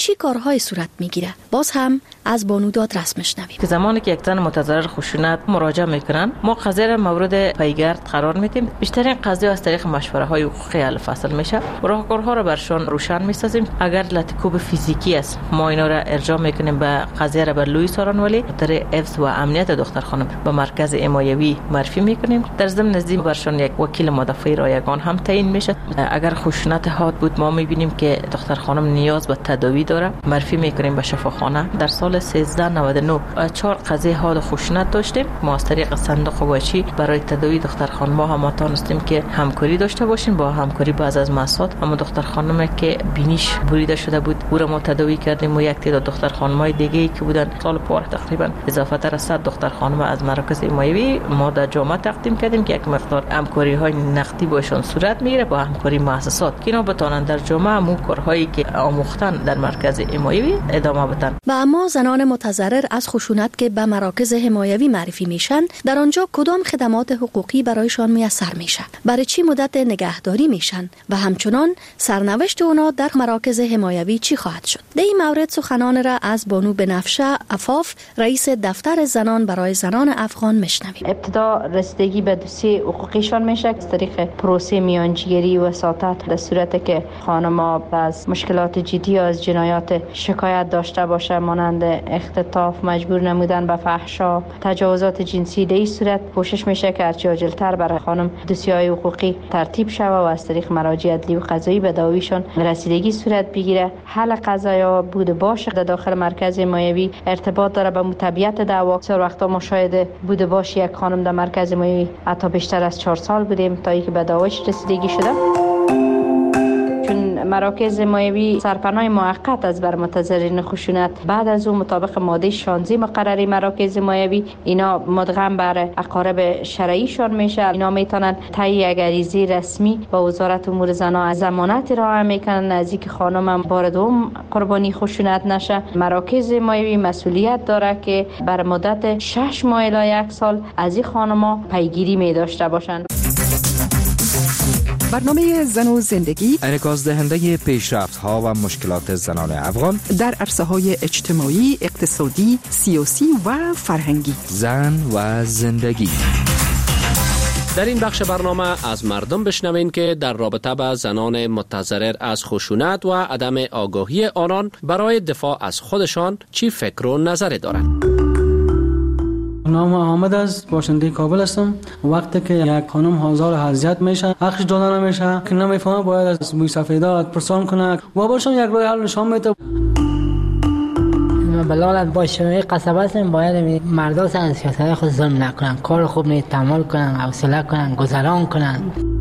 چی کارهای صورت میگیره؟ باز هم از بانو داد رسمش نویم. که زمانی که یک زن متضرر خشونت مراجعه میکنن، ما قضیه را مورد پیگرد قرار میدیم. بیشترین قضیه از طریق مشوره های حقوقی حل فصل میشه. راهکارها را برشان روشن میسازیم. اگر لطیکوب فیزیکی است، ما اینا را ارجاع میکنیم به قضیه را به لوی سارانوالی، در حفظ و امنیت دختر خانم به مرکز حمایوی معرفی میکنیم. در ضمن نزدیک برشان یک وکیل مدافع رایگان هم تعیین میشه. اگر خشونت حاد بود، ما میبینیم که دختر خانم نیاز به تداوی داره، معرفی میکنیم به شفاخانه. در سال سیزده نود و نه چهار قضیه حاد و خشونت داشتیم. ما از طریق صندوق واچی برای تداوی دختر خانم ها هم توانستیم که همکاری داشته باشیم. با همکاری بعض از مسائل اما دختر خانم که بینیش بریده شده بود، او را ما تداوی کردیم و یک تعداد دختر خانم‌های دیگه که بودن سال پار تقریبا اضافه تر از صد دختر خانم از مراکز حمایوی ما در جامعه تقدیم کردیم که یک مقدار همکاری های نقدی باشون صورت میگیره با همکاری مؤسسات که اینا بتونن در جامعه مو کارهایی که آموختن در مرکز حمایوی ادامه بدن. و اما زنان متضرر از خشونت که به مراکز حمایوی معرفی میشن، در آنجا کدام خدمات حقوقی برایشان میسر میشه؟ برای چی مدت نگهداری میشن و همچنان سرنوشت اونا در مراکز حمایوی چی خواهد شد؟ در این مورد سخنان را از بانو بنفشه عفاف، رئیس دفتر زنان برای زنان افغان میشنویم. ابتدا رسیدگی به دوسیه حقوقیشان میشه از طریق پروسه میانجیگری و وساطت، در صورتی که خانم‌ها از مشکلات جدی از جنایات شکایت داشته باشه، مانند اختطاف، مجبور نمودن به فحشا، تجاوزات جنسی. در این صورت کوشش میشه که هرچه عاجل‌تر برای خانم دوسیه‌های حقوقی ترتیب شود و از طریق مراجع عدلی و قضایی به دعویشان رسیدگی صورت بگیره. حل قضایا بود باشه در داخل مرکز حمایوی ارتباط داره به طبیعت دعوا. سر وقتا ما شاهد بود باش یک خانم در مرکز حمایوی حتی بیشتر از چهار سال بودیم تا اینکه به دعواش رسیدگی شده. چون مراکز حمایوی سرپناه موقت از بر متضررین خشونت، بعد از اون مطابق ماده شانزده مقرری مراکز حمایوی اینا مدغم بر اقارب شرعیشان میشه. اینا میتونن تهیه غریزه رسمی با وزارت امور زنان از ضمانت ارائه میکنن نزدیک خانم هم بار دوم قربانی خشونت نشه. مراکز حمایوی مسئولیت داره که بر مدت شش ماه الی یک سال از این خانم‌ها پیگیری می داشته باشند. برنامه زن و زندگی انعکاس دهنده پیشرفت ها و مشکلات زنان افغان در عرصه های اجتماعی، اقتصادی، سیاسی و فرهنگی. زن و زندگی. در این بخش برنامه از مردم بشنوین که در رابطه با زنان متضرر از خشونت و عدم آگاهی آنان برای دفاع از خودشان چی فکر و نظر دارند. نام احمد است، باشنده کابل هستم. وقتی که یک خانم حاضر اذیت میشه، حقش داده نمیشه، که نمیفهمه، باید از بوی سفیدات پرسان کنه و باشون یک راه حل نشان میده. بلال باشه قصبه هستم، باید مردا سن سیاست خود ظلم نکنن، کار خوب نیست، تحمل کنن، حوصله کنن، گذران کنن.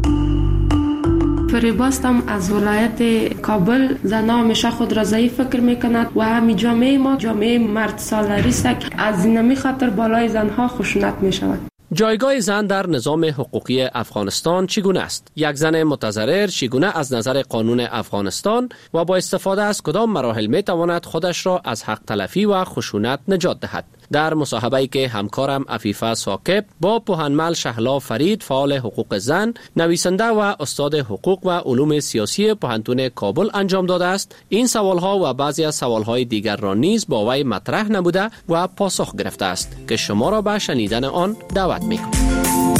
فریباستم از ولایت کابل. زنها همیشه خود را ضعیف فکر میکنند و همین جامعه ما جامعه مرد سالاری است که از این خاطر بالای زنها خشونت میشود. جایگاه زن در نظام حقوقی افغانستان چگونه است؟ یک زن متضرر چگونه از نظر قانون افغانستان و با استفاده از کدام مراحل می تواند خودش را از حق تلفی و خشونت نجات دهد؟ در مصاحبه‌ای که همکارم عفیفه ساکب با پوهنمل شهلا فرید، فعال حقوق زن، نویسنده و استاد حقوق و علوم سیاسی پوهنتون کابل انجام داده است، این سوالها و بعضی از سوالهای دیگر را نیز با وی مطرح نموده و پاسخ گرفته است که شما را به شنیدن آن دعوت می‌کنم.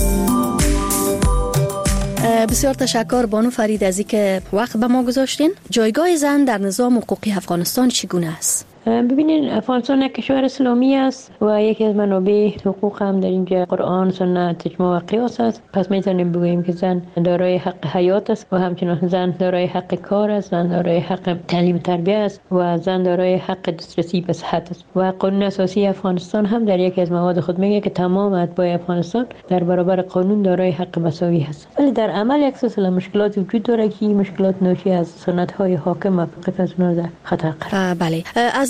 بسیار تشکر بانو فرید از اینکه وقت به ما گذاشتین. جایگاه زن در نظام حقوقی افغانستان چگونه است؟ ببینین افغانستان یک کشور اسلامی است و یکی از منابع حقوق هم در اینجا قرآن، سنت، اجماع و قیاس است. پس میتونیم بگوییم که زن دارای حق حیات است و همچنین زن دارای حق کار است، زن دارای حق تعلیم و تربیت است و زن دارای حق دسترسی به صحت است. و قانون اساسی افغانستان هم در یکی از مواد خود میگه که تمام اتباع افغانستان در برابر قانون دارای حق مساوی هست. ولی در عمل یک سلسله مشکلات وجود داره که مشکلات ناشی از سنت های حاکم و فقط از اونها در خطر قرار. بله. از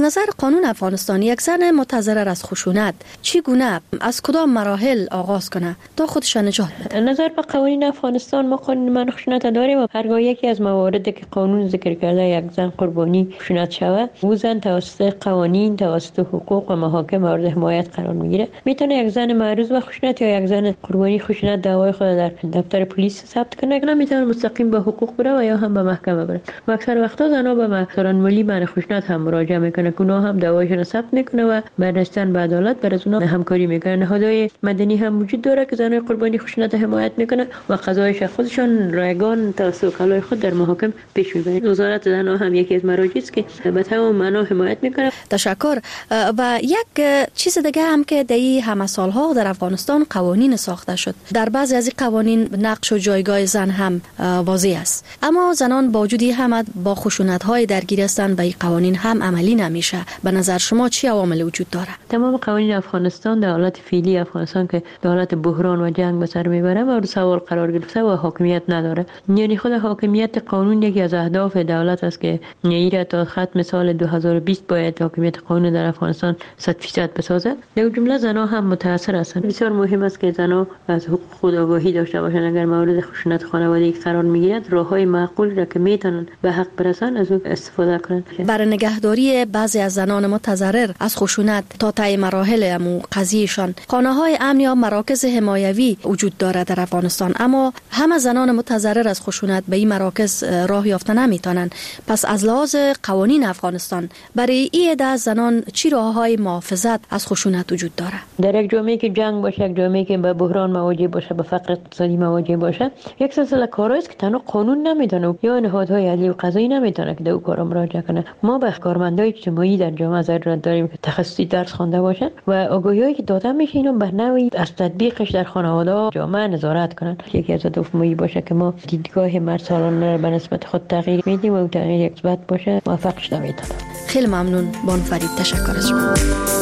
از نظر قانون افغانستان یک زن متضرر از خشونت چگونه از کدام مراحل آغاز کنه تا خودش نجات بده؟ نظر به قوانین افغانستان ما قانون من خشونت داریم و هرگاه یکی از مواردی که قانون ذکر کرده یک زن قربانی خشونت شود، او زن توسط قوانین، توسط حقوق و محاکم مورد حمایت قرار میگیره. میتونه یک زن معرض به خشونت یا یک زن قربانی خشونت دعوای خود در دفتر پلیس ثبت کنه، نه میتونه مستقیم به حقوق بره و یا هم به محکمه بره. و اکثر وقتا زنها به محضران ملی من خشونت هم مراجعه میکنه که اونها هم دعوایشون ثبت میکنه و بعد رسیدن به عدالت بر از اونها همکاری میکنه. نهادهای مدنی هم وجود داره که زنهای قربانی خشونت حمایت میکنه و قضایش خودشان رایگان توسط وکلای خود در محاکم پیش میبرند. وزارت زنها هم یکی از مراجعی است که به تمام معنا حمایت میکنه. تشکر. و یک چیز دیگه هم که در این همه سالها در افغانستان قوانین ساخته شد، در بعضی از این قوانین نقش و جایگاه زن هم واضح است، اما زنان با وجود هم با خشونت های درگیر هستند، به این قوانین هم عملی نمیشه. به نظر شما چی عوامل وجود داره؟ تمام قوانین افغانستان در حالت فعلی افغانستان که در حالت بحران و جنگ به سر میبره مورد سوال قرار گرفته و حاکمیت نداره. یعنی خود حاکمیت قانون یکی از اهداف دولت است که ایره تا ختم سال دو هزار و بیست باید حاکمیت قانون در افغانستان صد درصد بسازه. در جمله زنها هم متاثر هستند. بسیار مهم است که زنها از حقوق خود آگاهی داشته باشند. اگر مورد خشونت خانوادگی قرار میگیرد، راههای معقول را که میتونن به حق برسن از او استفاده کنند. برای نگهداری بعضی از زنان متضرر از خشونت تا طی مراحل امو قضیهشان خانه‌های امن یا مراکز حمایوی وجود دارد در افغانستان، اما همه زنان متضرر از خشونت به این مراکز راه یافته نمیتونن. پس از لحاظ قوانین افغانستان برای این عده زنان چی راههای محافظت از خشونت وجود داره؟ در یک جامعه که جنگ باشه، یک جامعه که به بحران مواجه باشه، به فقر اقتصادی مواجه باشه، یک سلسله کارهایی است که تنها قانون نمیتونه یا نهادهای عدلی و قضایی نمیتونه که به اون کارا مراجعه کنه. ما به کارمندای اجتماعی در جامعه ضرورت داریم که تخصصی درس خوانده باشن و آگاهیایی که داده میشه اینو به نوعی از تطبیقش در خانواده جامعه نظارت کنن. یکی از اهداف ما باشه که ما دیدگاه مرد سالانه به نسبت خود تغییر میدیم و اون تغییر مثبت باشه، موفق شده میتونه. خیلی ممنون بانو فرید، تشکر از شما.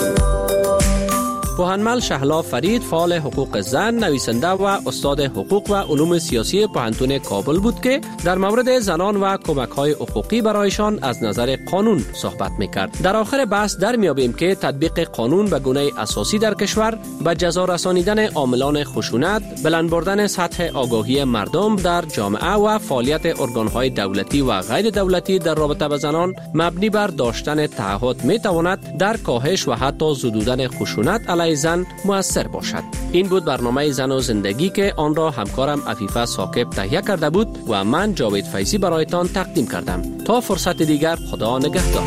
پوهنمل شهلا فرید فعال حقوق زن، نویسنده و استاد حقوق و علوم سیاسی پوهنتون کابل بود که در مورد زنان و کمک‌های حقوقی برایشان از نظر قانون صحبت می‌کرد. در آخر بحث در میابیم که تطبیق قانون به گونه اساسی در کشور به جزا رسانیدن عاملان خشونت، بلند بردن سطح آگاهی مردم در جامعه و فعالیت ارگان‌های دولتی و غیر دولتی در رابطه با زنان مبنی بر داشتن تعهد می‌تواند در کاهش و حتی زدودن خشونت علیه زن مؤثر باشد. این بود برنامه زن و زندگی که آن را همکارم عفیفه ثاقب تهیه کرده بود و من جاوید فیضی برایتان تقدیم کردم. تا فرصت دیگر، خدا نگهدار.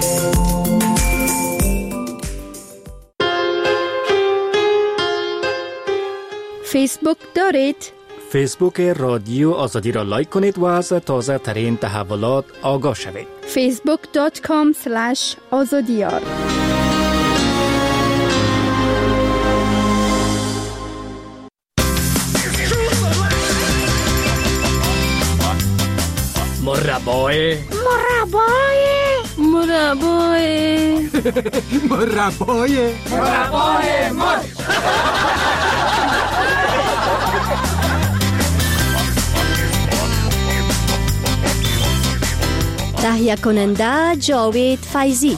فیسبوک دارید؟ فیسبوک رادیو آزادی را لایک کنید و از تازه ترین تحولات آگاه شوید. فیسبوک دات کام اسلش آزادیار. مربای مربای مربای مربای مربای مر تهیه کننده جاوید فیضی.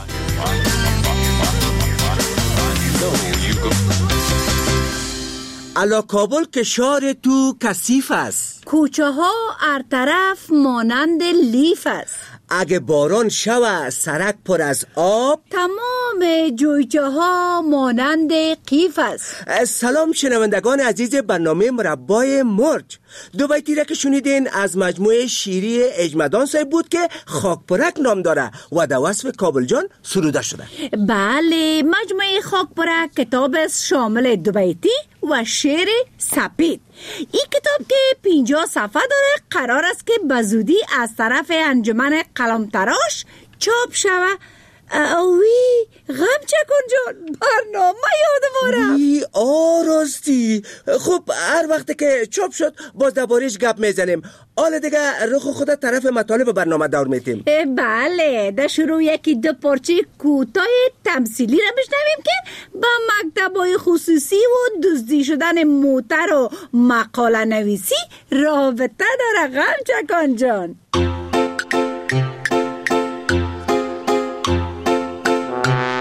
الا کابل که شهر تو کثیف است، کوچه ها هر طرف مانند لیف است. اگه باران شوه سرک پر از آب، تمام جویچه ها مانند قیف است. سلام شنوندگان عزیز برنامه مربای مرج. دو بیتی را که شنیدین از مجموعه شیری اجمدان صاحب بود که خاکپرک نام داره و در وصف کابل جان سروده شده. بله، مجموعه خاکپرک کتاب است شامل دو بیتی و شعر سپید. این کتاب که پنجاه صفحه داره قرار است که بزودی از طرف انجمن قلمتراش چاپ شود. اوی غم چکن جان، برنامه یادم ای آراستی. خب هر وقت که چاپ شد باز دربارش گپ میزنیم. حالا دیگه رخ خودت طرف مطالب برنامه دور میتیم. بله، در شروع یکی دو پارچه کوتاه تمثیلی را بشنویم که با مکتبای خصوصی و دزدی شدن موتر و مقاله نویسی رابطه داره. غم چکن جان.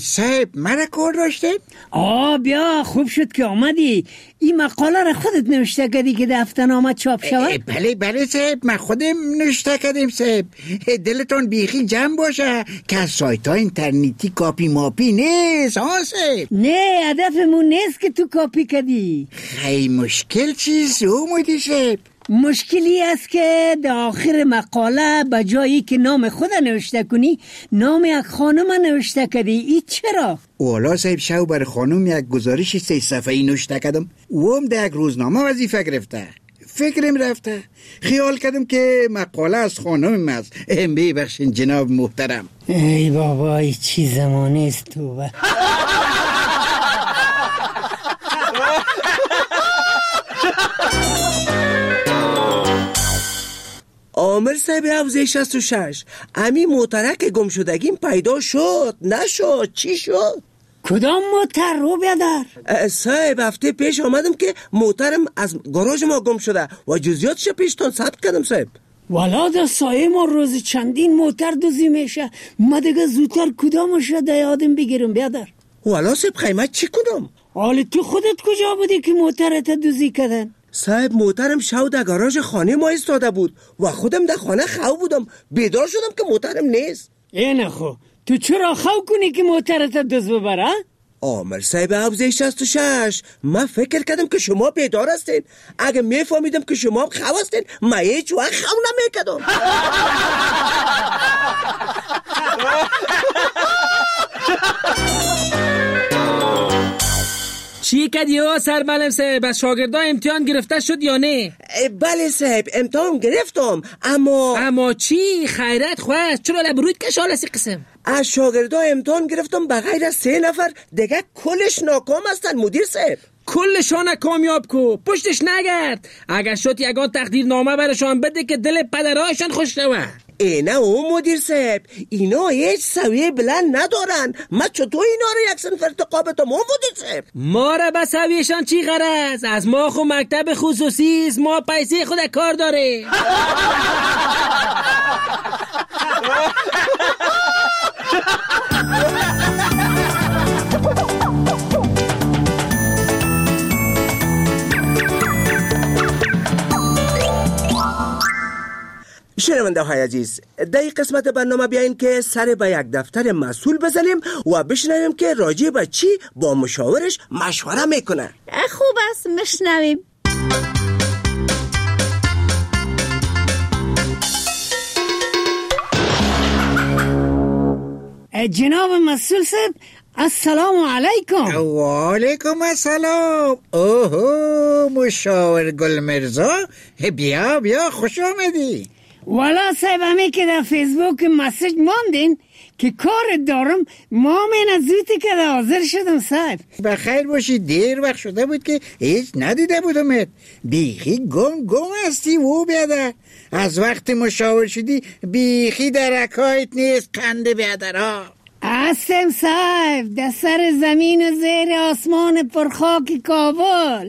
صاحب مرا کار داشته؟ آه بیا خوب شد که آمدی. این مقاله را خودت نوشته کردی که دفترنامه چاپ شود؟ بله بله صاحب، من خودم نوشته کردم صاحب. دلتون بیخی جمع باشه که از سایت ها اینترنتی کاپی ماپی نیست ها صاحب. نه هدفمون نیست که تو کاپی کردی. خیلی مشکل چیز اومدی صاحب؟ مشکلی است که در آخر مقاله به جایی که نام خود نوشته کنی نام یک خانم نوشته کردی. ای چرا؟ والا صاحب شو بر خانم یک گزارش سه صفحه‌ای نوشته کردم و هم در یک روزنامه وظیفه گرفته. فکرم رفته، خیال کردم که مقاله از خانم است. ببخشید جناب محترم. ای بابا ای چی زمانه است تو با. عامر صاحب حوزه شصت و شش، امی موترک گم شدگیم پیدا شد نشد؟ چی شد؟ کدام موتر رو بیادر؟ صاحب هفته پیش آمدم که موترم از گاراژ ما گم شده و جزئیاتش پیشتون ثبت کردم صاحب. والا در سایه ما روز چندین موتر دوزی میشه، ما دیگه زودتر کدامش را در یادم بگیرم بیادر. والا صاحب قیمت چی کدام؟ حالا تو خودت کجا بودی که موترت دوزی کردن؟ صاحب موترم شو در گاراژ خانه ما ایستاده بود و خودم در خانه خو بودم، بیدار شدم که موترم نیست. اینه خو تو چرا خو کنی که موترت دوز ببره؟ عامر صاحب حوزه شصت و شش، من فکر کردم که شما بیدار هستین. اگه میفهمیدم که شما خو هستین من هیچ وقت خو نمیکردم. چی کردی ها سرمعلم صاحب؟ از شاگردا امتحان گرفته شد یا نه؟ بله صاحب امتحان گرفتم، اما اما چی؟ خیرت خواست چرا لبروید کشال اسی قسم؟ از شاگردا امتحان گرفتم بغیر از سه نفر دیگه کلش ناکام هستن مدیر صاحب. کلشان کامیاب کو، پشتش نگرد. اگر شد یگان تقدیر نامه برشان بده که دل پدرهاشان خوش شود. اینه او مدیر صاحب، اینا هیچ سویه بلند ندارن. ما چطور اینا رو یک سنف ارتقا بدم مدیر صاحب؟ ما را به سویهشان چی غرض؟ از ما خو مکتب خصوصی است، ما پیسه خود کار داره. شنونده های عزیز، در این قسمت برنامه بیاییم که سر به یک دفتر مسئول بزنیم و بشنویم که راجع به چی با مشاورش مشوره میکنه. خوب است مشنویم. جناب مسئول صاحب السلام علیکم. و علیکم السلام. اوه مشاور گل مرزا، بیا بیا خوش آمدی. والا صاحب همی که در فیسبوک مسیج ماندین که کار دارم، ما من از زودی که در حاضر شدم صاحب. بخیر باشی، دیر وقت شده بود که هیچ ندیده بودمت. بیخی گم گم هستی و بیاده. از وقت مشاور شدی بیخی درکایت نیست قند بیادرها. هستم صاحب در سر زمین و زیر آسمان پرخاک کابل.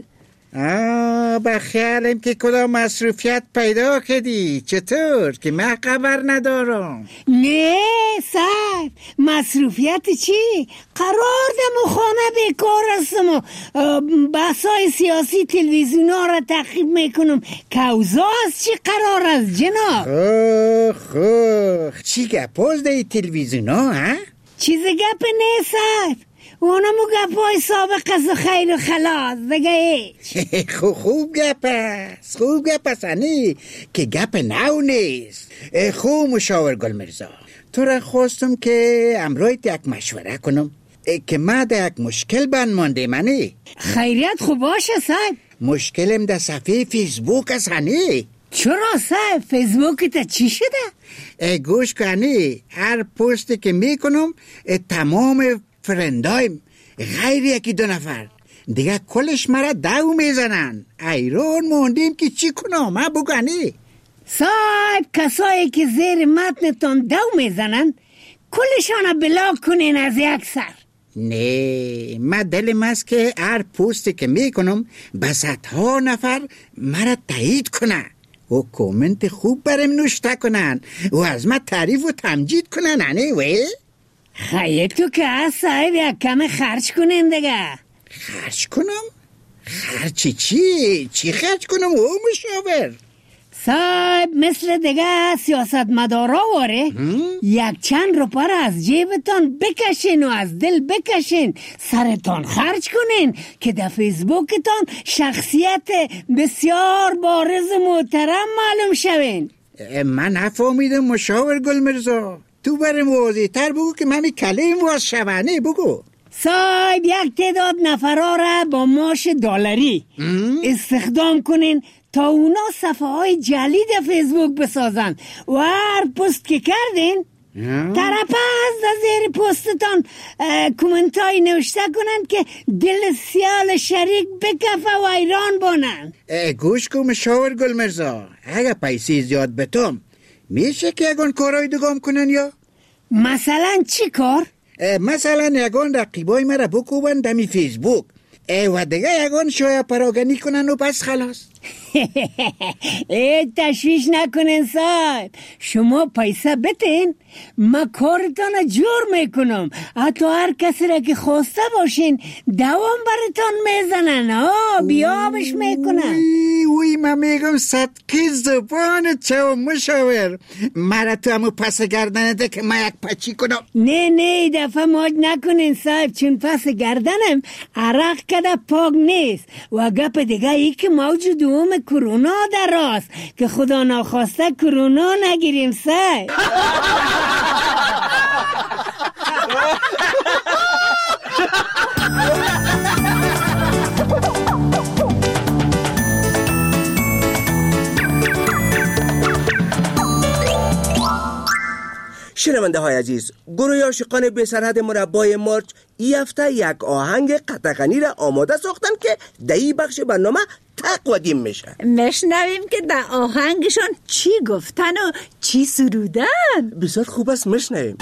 آه بخیالم که کدام مصروفیت پیدا کردی. چطور که من خبر ندارم؟ نه صاحب مصروفیت چی؟ قرار دم خانه بیکار هستم و بحثای سیاسی تلویزیون ها را تعقیب میکنم. کوزا از چی قرار است جناب؟ اوه خواه چی گپاز دی تلویزیون ها؟ چیز گپ نه صاحب، اونمو گپای سابق از خیر و خلاص دیگه هیچ. خوب خوب گپ است، خوب گپ است هنی که گپ نو نیست. خوب مشاور گل مرزا، تو را خواستم که امرویت یک مشوره کنم که ما در یک مشکل بند مانده منی. خیریت خوب باشه صاحب. مشکلم در صفحه فیسبوک است هنی. چرا صاحب فیسبوک تا چی شده؟ گوش کنی، هر پستی که میکنم تمام فرندایم غیر یکی دو نفر دیگه کلش مرا دو میزنن. ایران موندیم که چی کنم ما بگنی. صاحب کسایی که زیر متنتان دو میزنن کلشان بلاک کنین از یک سر. نه من دلم است که هر پستی که میکنم بس ها نفر مرا تایید کنه و کومنت خوب برم نوشته کنن و از من تعریف و تمجید کنن. نه وی خیلی تو که از صاحب یک کم خرج کنین دیگه. خرج کنم؟ خرچی چی؟ چی خرج کنم او مشاور؟ صاحب مثل دیگه سیاست مدارا واره یک چند روپا را از جیبتان بکشین و از دل بکشین سرتان خرج کنین که در فیسبوکتان شخصیت بسیار بارز محترم معلوم شوین. من نفهمیدم مشاور گل مرزا، تو برم واضح تر بگو که من کلیم واز شونه بگو. صاحب یک تعداد نفرها را با معاش دلاری استخدام کنین تا اونا صفحه های جدید فیسبوک بسازن و هر پست که کردین طرف از در زیر پستتان کومنت های نوشته کنن که دل سیال شریک بکفه و ایران بانن. گوش کن مشاور گل مرزا، اگه پیسی زیاد بتم میشه که یگان کارهای دگام کنن یا؟ مثلا چی کار؟ مثلا یگان رقیبای مرا بکوبن دمی فیسبوک و دیگه یگان شاید پراگنی کنن و پس خلاص. ای تشویش نکنین صاحب، شما پیسه بتین ما کارتان جور میکنم، حتی هر کسی را که خواسته باشین دوام براتان میزنن ها بیابش میکنن. وی من میگم صدقی زبان چو مشاور مرا تو همو پس گردنه ده که من یک پچی کنم. نه نه دفعه ماج نکنین صاحب، چون پس گردنم عرق کده پاک نیست و گپ دیگه ای که موجود دوم کرونا در راست که خدا ناخواسته کرونا نگیریم صاحب. شنونده های عزیز، گروه عاشقان بی سرحد مربای مارچ ای هفته یک آهنگ قطغنی را آماده ساختن که در این بخش برنامه تقدیم میشه. مشنویم که در آهنگشان چی گفتن و چی سرودن. بسیار خوب است، مشنویم.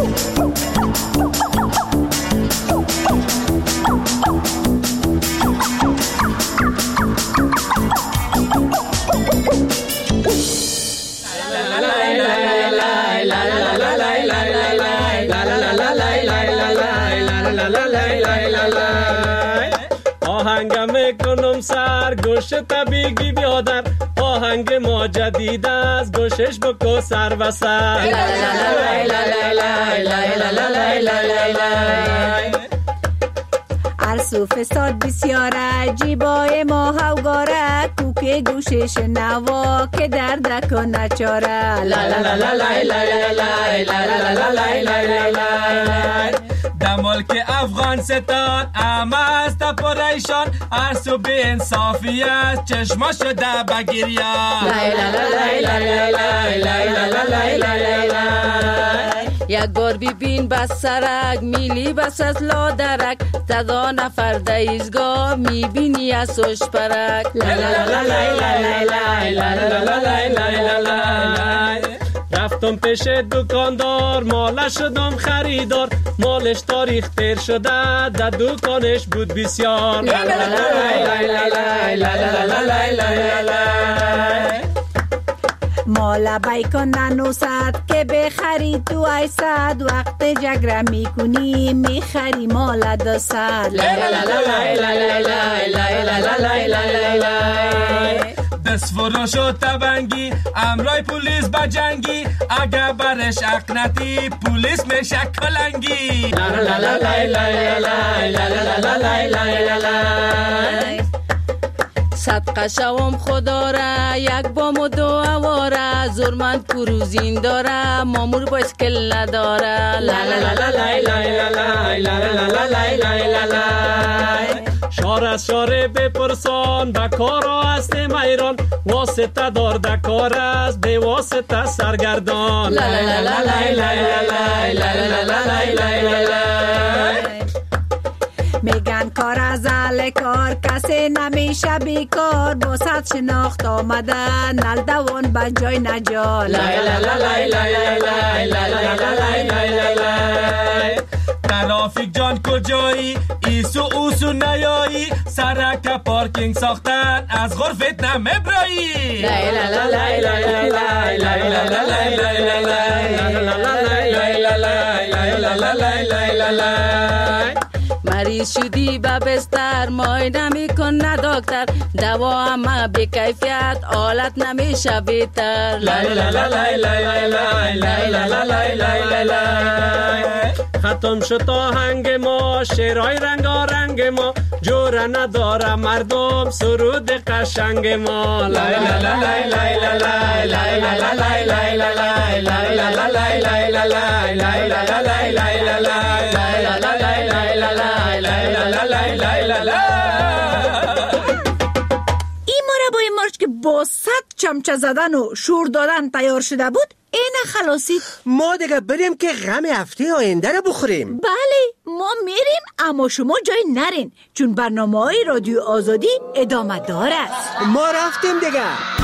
آهنگم کنم سر گوش طبیگی بیادر، آهنگ ما جدید از گوشش بکو سر و سر. عرص و فساد بسیار عجیبای ما هوگاره، کوک گوشش نوا که درد کن نچاره. دمال که افغانستان اما است پریشان، عرص و بی انصافی است چشما شده بگیریان. یک بار ببین بس سرک میلی بس از لادرک، صدا نفر در ایزگاه میبینی از سوش پرک. رفتم پیش دکاندار مالش شدم خریدار، مالش تاریخ تیر شده در دکانش بود بسیار. مال بیکن ننوست که بخری تو ایصد، وقت جگره میکنی میخری مال دوست. دست فروش و تبنگی امرای پولیس بجنگی، اگه برش اقنتی پولیس میشه کلنگی. صدقه شوم خدا را یک بام و دو اواره، زورمند کروزین داره مامور بایسکل نداره. شار از شاره بپرسان به کارا هست ایران، واسطه دار در کار است به واسطه سرگردان. میگن کار از اهل کار کسی نمیشه بیکار، با صد شناخت آمده نل دوان به جای نجال. ترافیک جان کجایی ایسو اوسو نیایی، سرک پارکینگ ساختن از غرفت نمیبرایی. مریض شدی به بستر معاینه میکن نه دکتر دوا همه بی کیفیت حالت نمیشه بهتر لای لای لای لای لای لای لای لای لای لای لای ختم شد تا هنگ ما شعرهای رنگارنگ ما جوره نداره مردم سرود قشنگ ما لای لای لای لای لای لای لای لای لای لای لای لای لای لای لای لای لای این مربای مرچ که با صد چمچه زدن و شور دادن تیار شده بود این خلاصی ما دیگه بریم که غم هفته آینده رو بخوریم. بله ما میریم اما شما جای نرین چون برنامه های رادیو آزادی ادامه دار است. ما رفتیم دیگه.